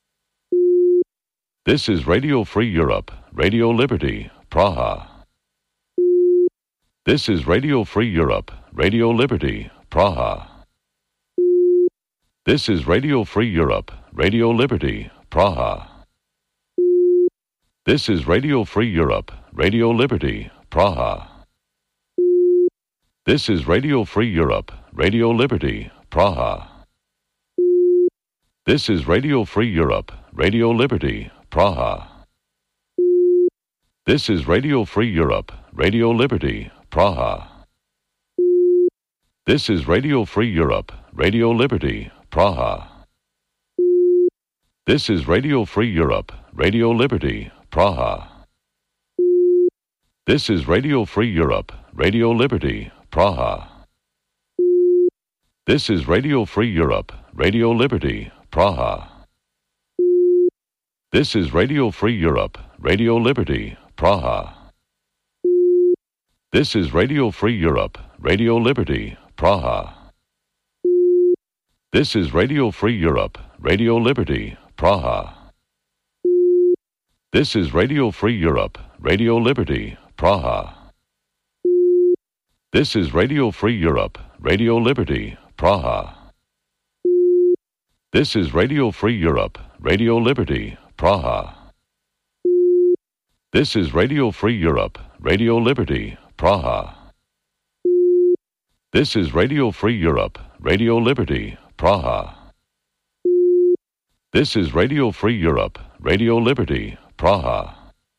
This is Radio Free Europe, Radio Liberty, Praha. This is Radio Free Europe, Radio Liberty, Praha. This is Radio Free Europe, Radio Liberty, Praha. This is Radio Free Europe, Radio Liberty, Praha. This is Radio Free Europe, Radio Liberty, Praha. This is Radio Free Europe, Radio Liberty, Praha. This is Radio Free Europe, Radio Liberty, Praha. This is Radio Free Europe, Radio Liberty, Praha. This is Radio Free Europe, Radio Liberty, Praha. This is Radio Free Europe, Radio Liberty, Praha. This is Radio Free Europe, Radio Liberty, Praha. This is Radio Free Europe, Radio Liberty, Praha. This is Radio Free Europe, Radio Liberty, Praha. This is Radio Free Europe, Radio Liberty, Praha. This is Radio Free Europe, Radio Liberty, Praha. This is Radio Free Europe, Radio Liberty, Praha. This is Radio Free Europe, Radio Liberty, Praha. This is Radio Free Europe, Radio Liberty, Praha. This is Radio Free Europe, Radio Liberty, Praha. This is Radio Free Europe, Radio Liberty, Praha.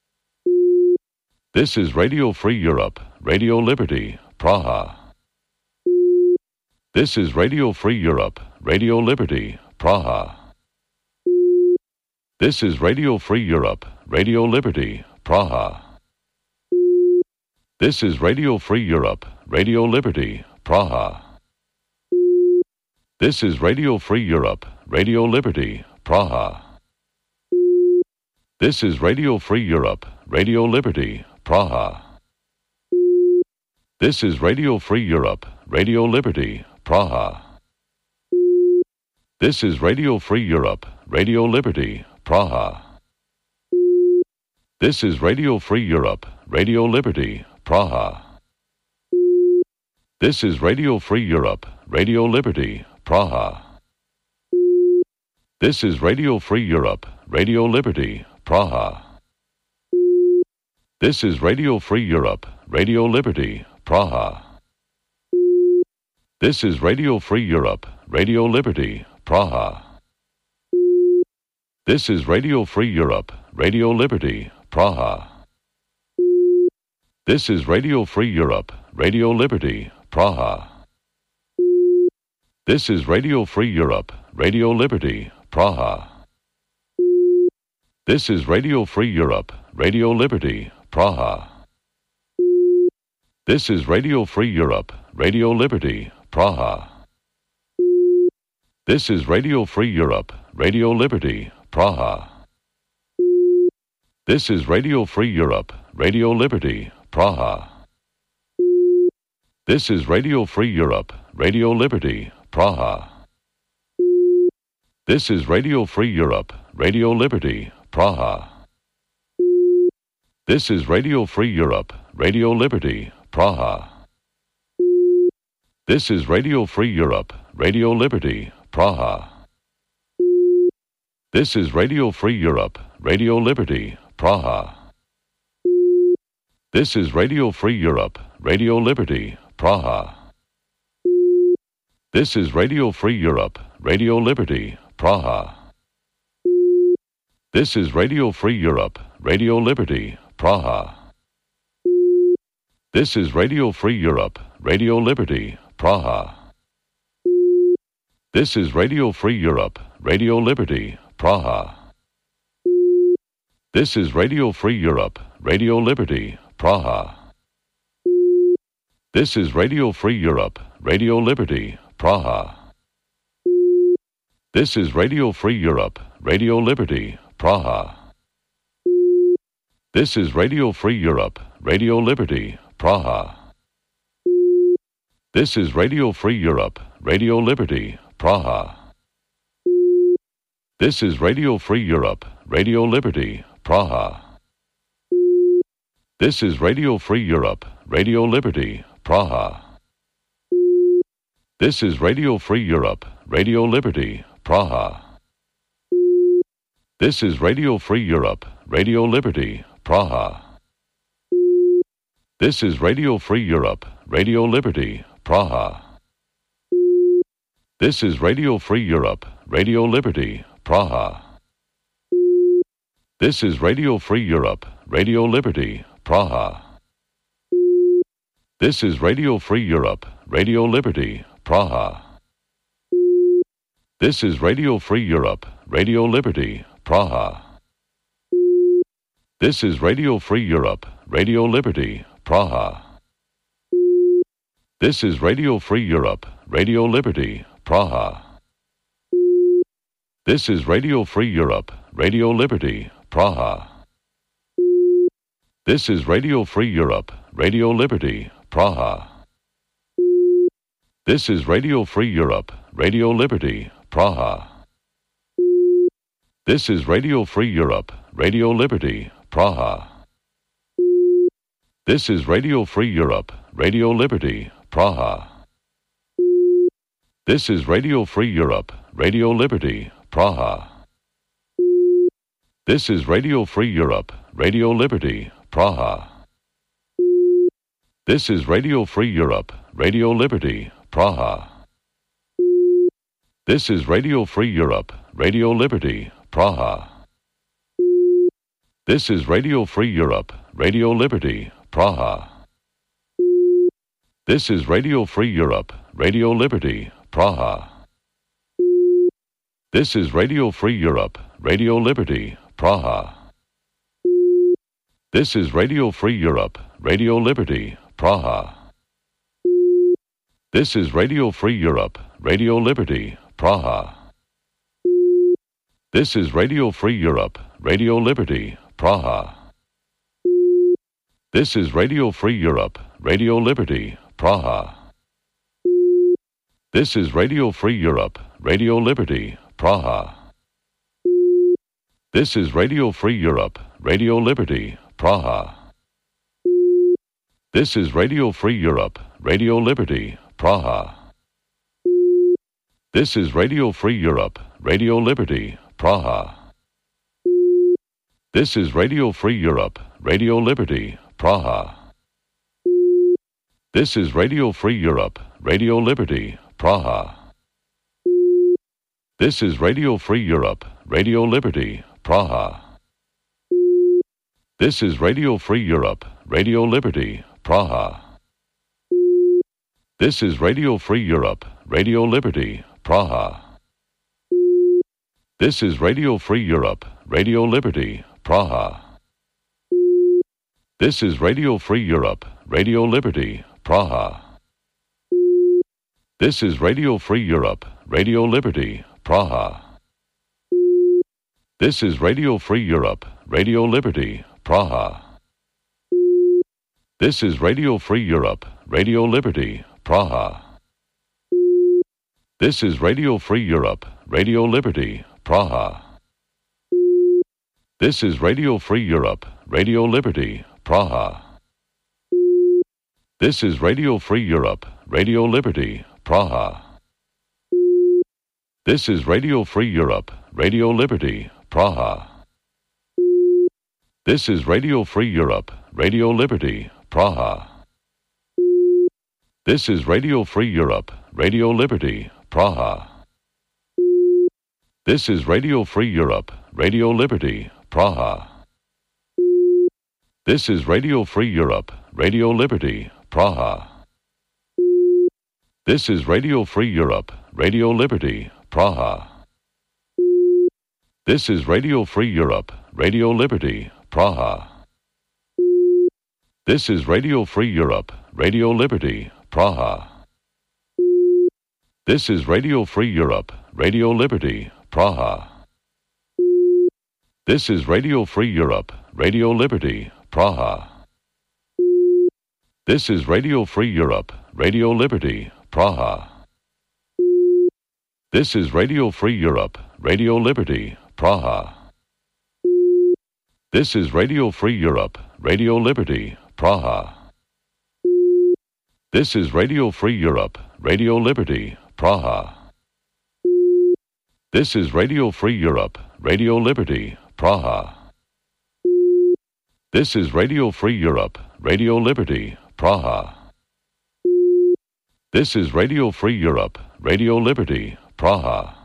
This is Radio Free Europe, Radio Liberty, Praha. This is Radio Free Europe, Radio Liberty, Praha. This is Radio Free Europe, Radio Liberty, Praha. This is Radio Free Europe, Radio Liberty, Praha. This is Radio Free Europe, Radio Liberty, Praha. This is Radio Free Europe, Radio Liberty, Praha. This is Radio Free Europe, Radio Liberty, Praha. This is Radio Free Europe, Radio Liberty, Praha. This is Radio Free Europe, Radio Liberty, Praha. This is Radio Free Europe, Radio Liberty, Praha. This is Radio Free Europe, Radio Liberty, Praha. This is Radio Free Europe, Radio Liberty, Praha. This is Radio Free Europe, Radio Liberty, Praha. This is Radio Free Europe, Radio Liberty, Praha. This is Radio Free Europe, Radio Liberty, Praha. This is Radio Free Europe, Radio Liberty, Praha. This is Radio Free Europe, Radio Liberty, Praha. This is Radio Free Europe, Radio Liberty, Praha. This is Radio Free Europe, Radio Liberty, Praha. This is Radio Free Europe, Radio Liberty, Praha. This is Radio Free Europe, Radio Liberty, Praha. This is Radio Free Europe, Radio Liberty, Praha. This is Radio Free Europe, Radio Liberty, Praha. This is Radio Free Europe, Radio Liberty, Praha. This is Radio Free Europe, Radio Liberty, Praha. This is Radio Free Europe, Radio Liberty, Praha. This is Radio Free Europe, Radio Liberty, Praha. This is Radio Free Europe, Radio Liberty, Praha. This is Radio Free Europe, Radio Liberty, Praha. This is Radio Free Europe, Radio Liberty, Praha. This is Radio Free Europe, Radio Liberty, Praha. This is Radio Free Europe, Radio Liberty, Praha. This is Radio Free Europe, Radio Liberty, Praha. This is Radio Free Europe, Radio Liberty, Praha. This is Radio Free Europe, Radio Liberty, Praha. This is Radio Free Europe, Radio Liberty, Praha. This is Radio Free Europe, Radio Liberty, Praha. This is Radio Free Europe, Radio Liberty, Praha. This is Radio Free Europe, Radio Liberty, Praha. This is Radio Free Europe, Radio Liberty, Praha. This is Radio Free Europe, Radio Liberty, Praha. This is Radio Free Europe, Radio Liberty, Praha. This is Radio Free Europe, Radio Liberty, Praha. This is Radio Free Europe, Radio Liberty, Praha. This is Radio Free Europe, Radio Liberty, Praha. This is Radio Free Europe, Radio Liberty, Praha. This is Radio Free Europe, Radio Liberty, Praha. This is Radio Free Europe, Radio Liberty, Praha. This is Radio Free Europe, Radio Liberty, Praha. This is Radio Free Europe, Radio Liberty, Praha. This is Radio Free Europe, Radio Liberty, Praha. This is Radio Free Europe, Radio Liberty, Praha. This is Radio Free Europe, Radio Liberty, Praha. This is Radio Free Europe, Radio Liberty, Praha. This is Radio Free Europe, Radio Liberty, Praha. This is Radio Free Europe, Radio Liberty, Praha. This is Radio Free Europe, Radio Liberty, Praha. This is Radio Free Europe, Radio Liberty, Praha. This is Radio Free Europe, Radio Liberty, Praha. This is Radio Free Europe, Radio Liberty, Praha. This is Radio Free Europe, Radio Liberty, Praha. This is Radio Free Europe, Radio Liberty, Praha. This is Radio Free Europe, Radio Liberty, Praha. This is Radio Free Europe, Radio Liberty, Praha. This is Radio Free Europe, Radio Liberty, Praha. This is Radio Free Europe, Radio Liberty, Praha. This is Radio Free Europe, Radio Liberty, Praha. This is Radio Free Europe, Radio Liberty, Praha. This is Radio Free Europe, Radio Liberty, Praha. This is Radio Free Europe, Radio Liberty, Praha. This is Radio Free Europe, Radio Liberty, Praha. This is Radio Free Europe, Radio Liberty, Praha. This is Radio Free Europe, Radio Liberty, Praha. This is Radio Free Europe, Radio Liberty, Praha. This is Radio Free Europe, Radio Liberty, Praha. This is Radio Free Europe, Radio Liberty, Praha. This is Radio Free Europe, Radio Liberty, Praha. This is Radio Free Europe, Radio Liberty, Praha. This is Radio Free Europe, Radio Liberty, Praha. This is Radio Free Europe, Radio Liberty, Praha. This is Radio Free Europe, Radio Liberty, Praha. This is Radio Free Europe, Radio Liberty, Praha. This is Radio Free Europe, Radio Liberty, Praha. This is Radio Free Europe, Radio Liberty, Praha. This is Radio Free Europe, Radio Liberty, Praha. This is Radio Free Europe, Radio Liberty, Praha. This is Radio Free Europe, Radio Liberty, Praha. This is Radio Free Europe, Radio Liberty, Praha. This is Radio Free Europe, Radio Liberty, Praha. This is Radio Free Europe, Radio Liberty, Praha. This is Radio Free Europe, Radio Liberty, Praha. This is Radio Free Europe, Radio Liberty, Praha. This is Radio Free Europe, Radio Liberty, Praha. This is Radio Free Europe, Radio Liberty, Praha. This is Radio Free Europe, Radio Liberty, Praha. This is Radio Free Europe, Radio Liberty, Praha.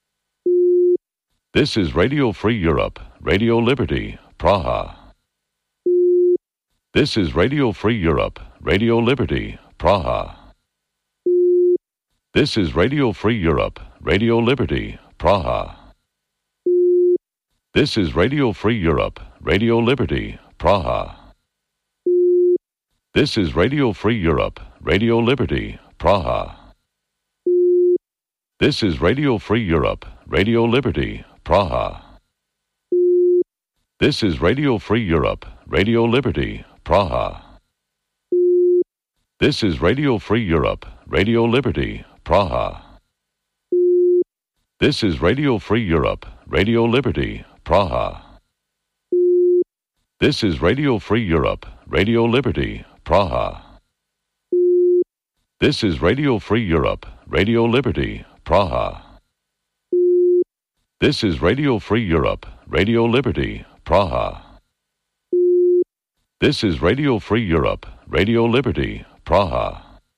This is Radio Free Europe, Radio Liberty, Praha. This is Radio Free Europe, Radio Liberty, Praha. This is Radio Free Europe, Radio Liberty, Praha. This is Radio Free Europe, Radio Liberty, Praha. This is Radio Free Europe, Radio Liberty, Praha. This is Radio Free Europe, Radio Liberty, Praha. This is Radio Free Europe, Radio Liberty, Praha. This is Radio Free Europe, Radio Liberty, Praha. This is Radio Free Europe, Radio Liberty, Praha. This is Radio Free Europe, Radio Liberty, Praha. This is Radio Free Europe, Radio Liberty, Praha. This is Radio Free Europe, Radio Liberty, Praha. This is Radio Free Europe, Radio Liberty, Praha.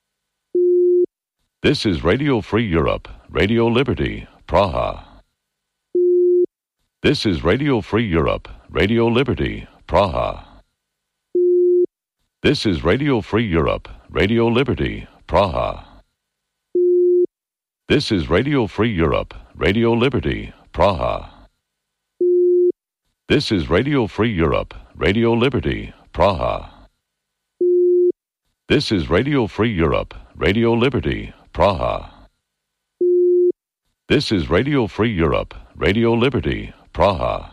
This is Radio Free Europe, Radio Liberty, Praha. This is Radio Free Europe, Radio Liberty, Praha. This is Radio Free Europe, Radio Liberty, Praha. This is Radio Free Europe, Radio Liberty, Praha. This is Radio Free Europe, Radio Liberty, Praha. This is Radio Free Europe, Radio Liberty, Praha. This is Radio Free Europe, Radio Liberty, Praha.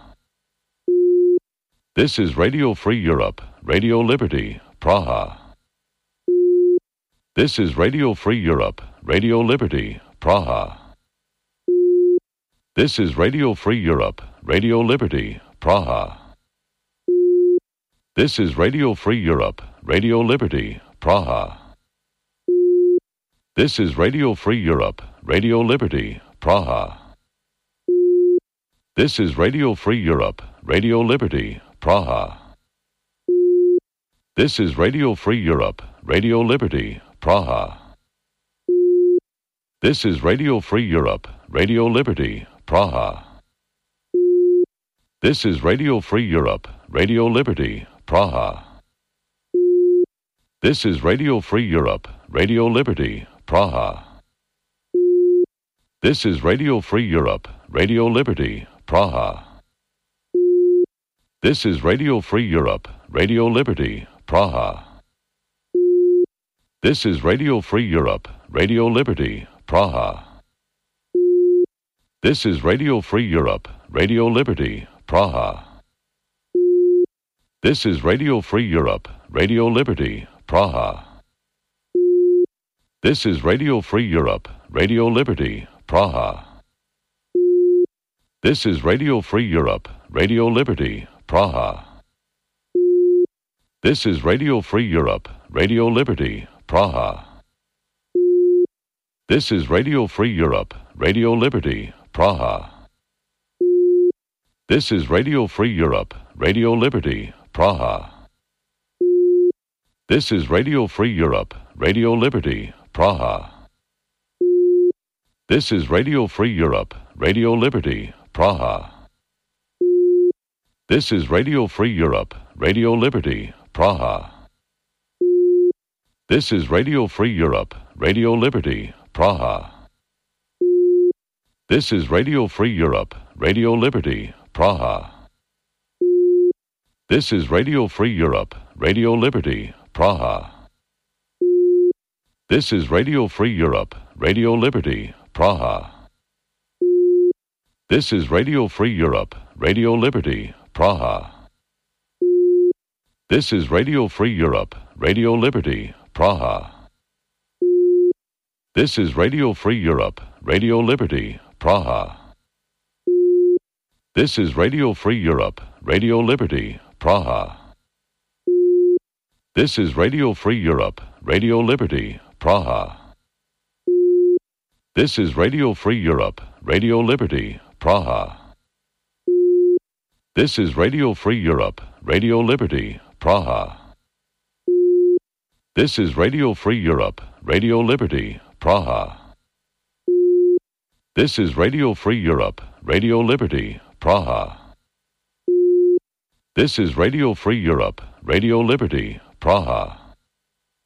This is Radio Free Europe, Radio Liberty, Praha. This is Radio Free Europe, Radio Liberty, Praha. This is Radio Free Europe, Radio Liberty, Praha. This is Radio Free Europe, Radio Liberty, Praha. This is Radio Free Europe, Radio Liberty, Praha. This is Radio Free Europe, Radio Liberty, Praha. This is Radio Free Europe, Radio Liberty, Praha. This is Radio Free Europe, Radio Liberty, Praha. This is Radio Free Europe, Radio Liberty, Praha. This is Radio Free Europe, Radio Liberty, Praha. This is Radio Free Europe, Radio Liberty, Praha. This is Radio Free Europe, Radio Liberty, Praha. This is Radio Free Europe, Radio Liberty, Praha. This is Radio Free Europe, Radio Liberty, Praha. This is Radio Free Europe, Radio Liberty, Praha. This is Radio Free Europe, Radio Liberty, Praha. This is Radio Free Europe, Radio Liberty, Praha. This is Radio Free Europe, Radio Liberty, Praha. This is Radio Free Europe, Radio Liberty, Praha. This is Radio Free Europe, Radio Liberty, Praha. This is Radio Free Europe, Radio Liberty, Praha. This is Radio Free Europe, Radio Liberty, Praha. This is Radio Free Europe, Radio Liberty, Praha. This is Radio Free Europe, Radio Liberty, Praha. This is Radio Free Europe, Radio Liberty, Praha. This is Radio Free Europe, Radio Liberty, Praha. This is Radio Free Europe, Radio Liberty, Praha. This is Radio Free Europe, Radio Liberty, Praha. This is Radio Free Europe, Radio Liberty, Praha. This is Radio Free Europe, Radio Liberty, Praha. This is Radio Free Europe, Radio Liberty, Praha. This is Radio Free Europe, Radio Liberty, Praha. This is Radio Free Europe, Radio Liberty, Praha. This is Radio Free Europe, Radio Liberty, Praha. This is Radio Free Europe, Radio Liberty, Praha. This is Radio Free Europe, Radio Liberty, Praha. This is Radio Free Europe, Radio Liberty, Praha.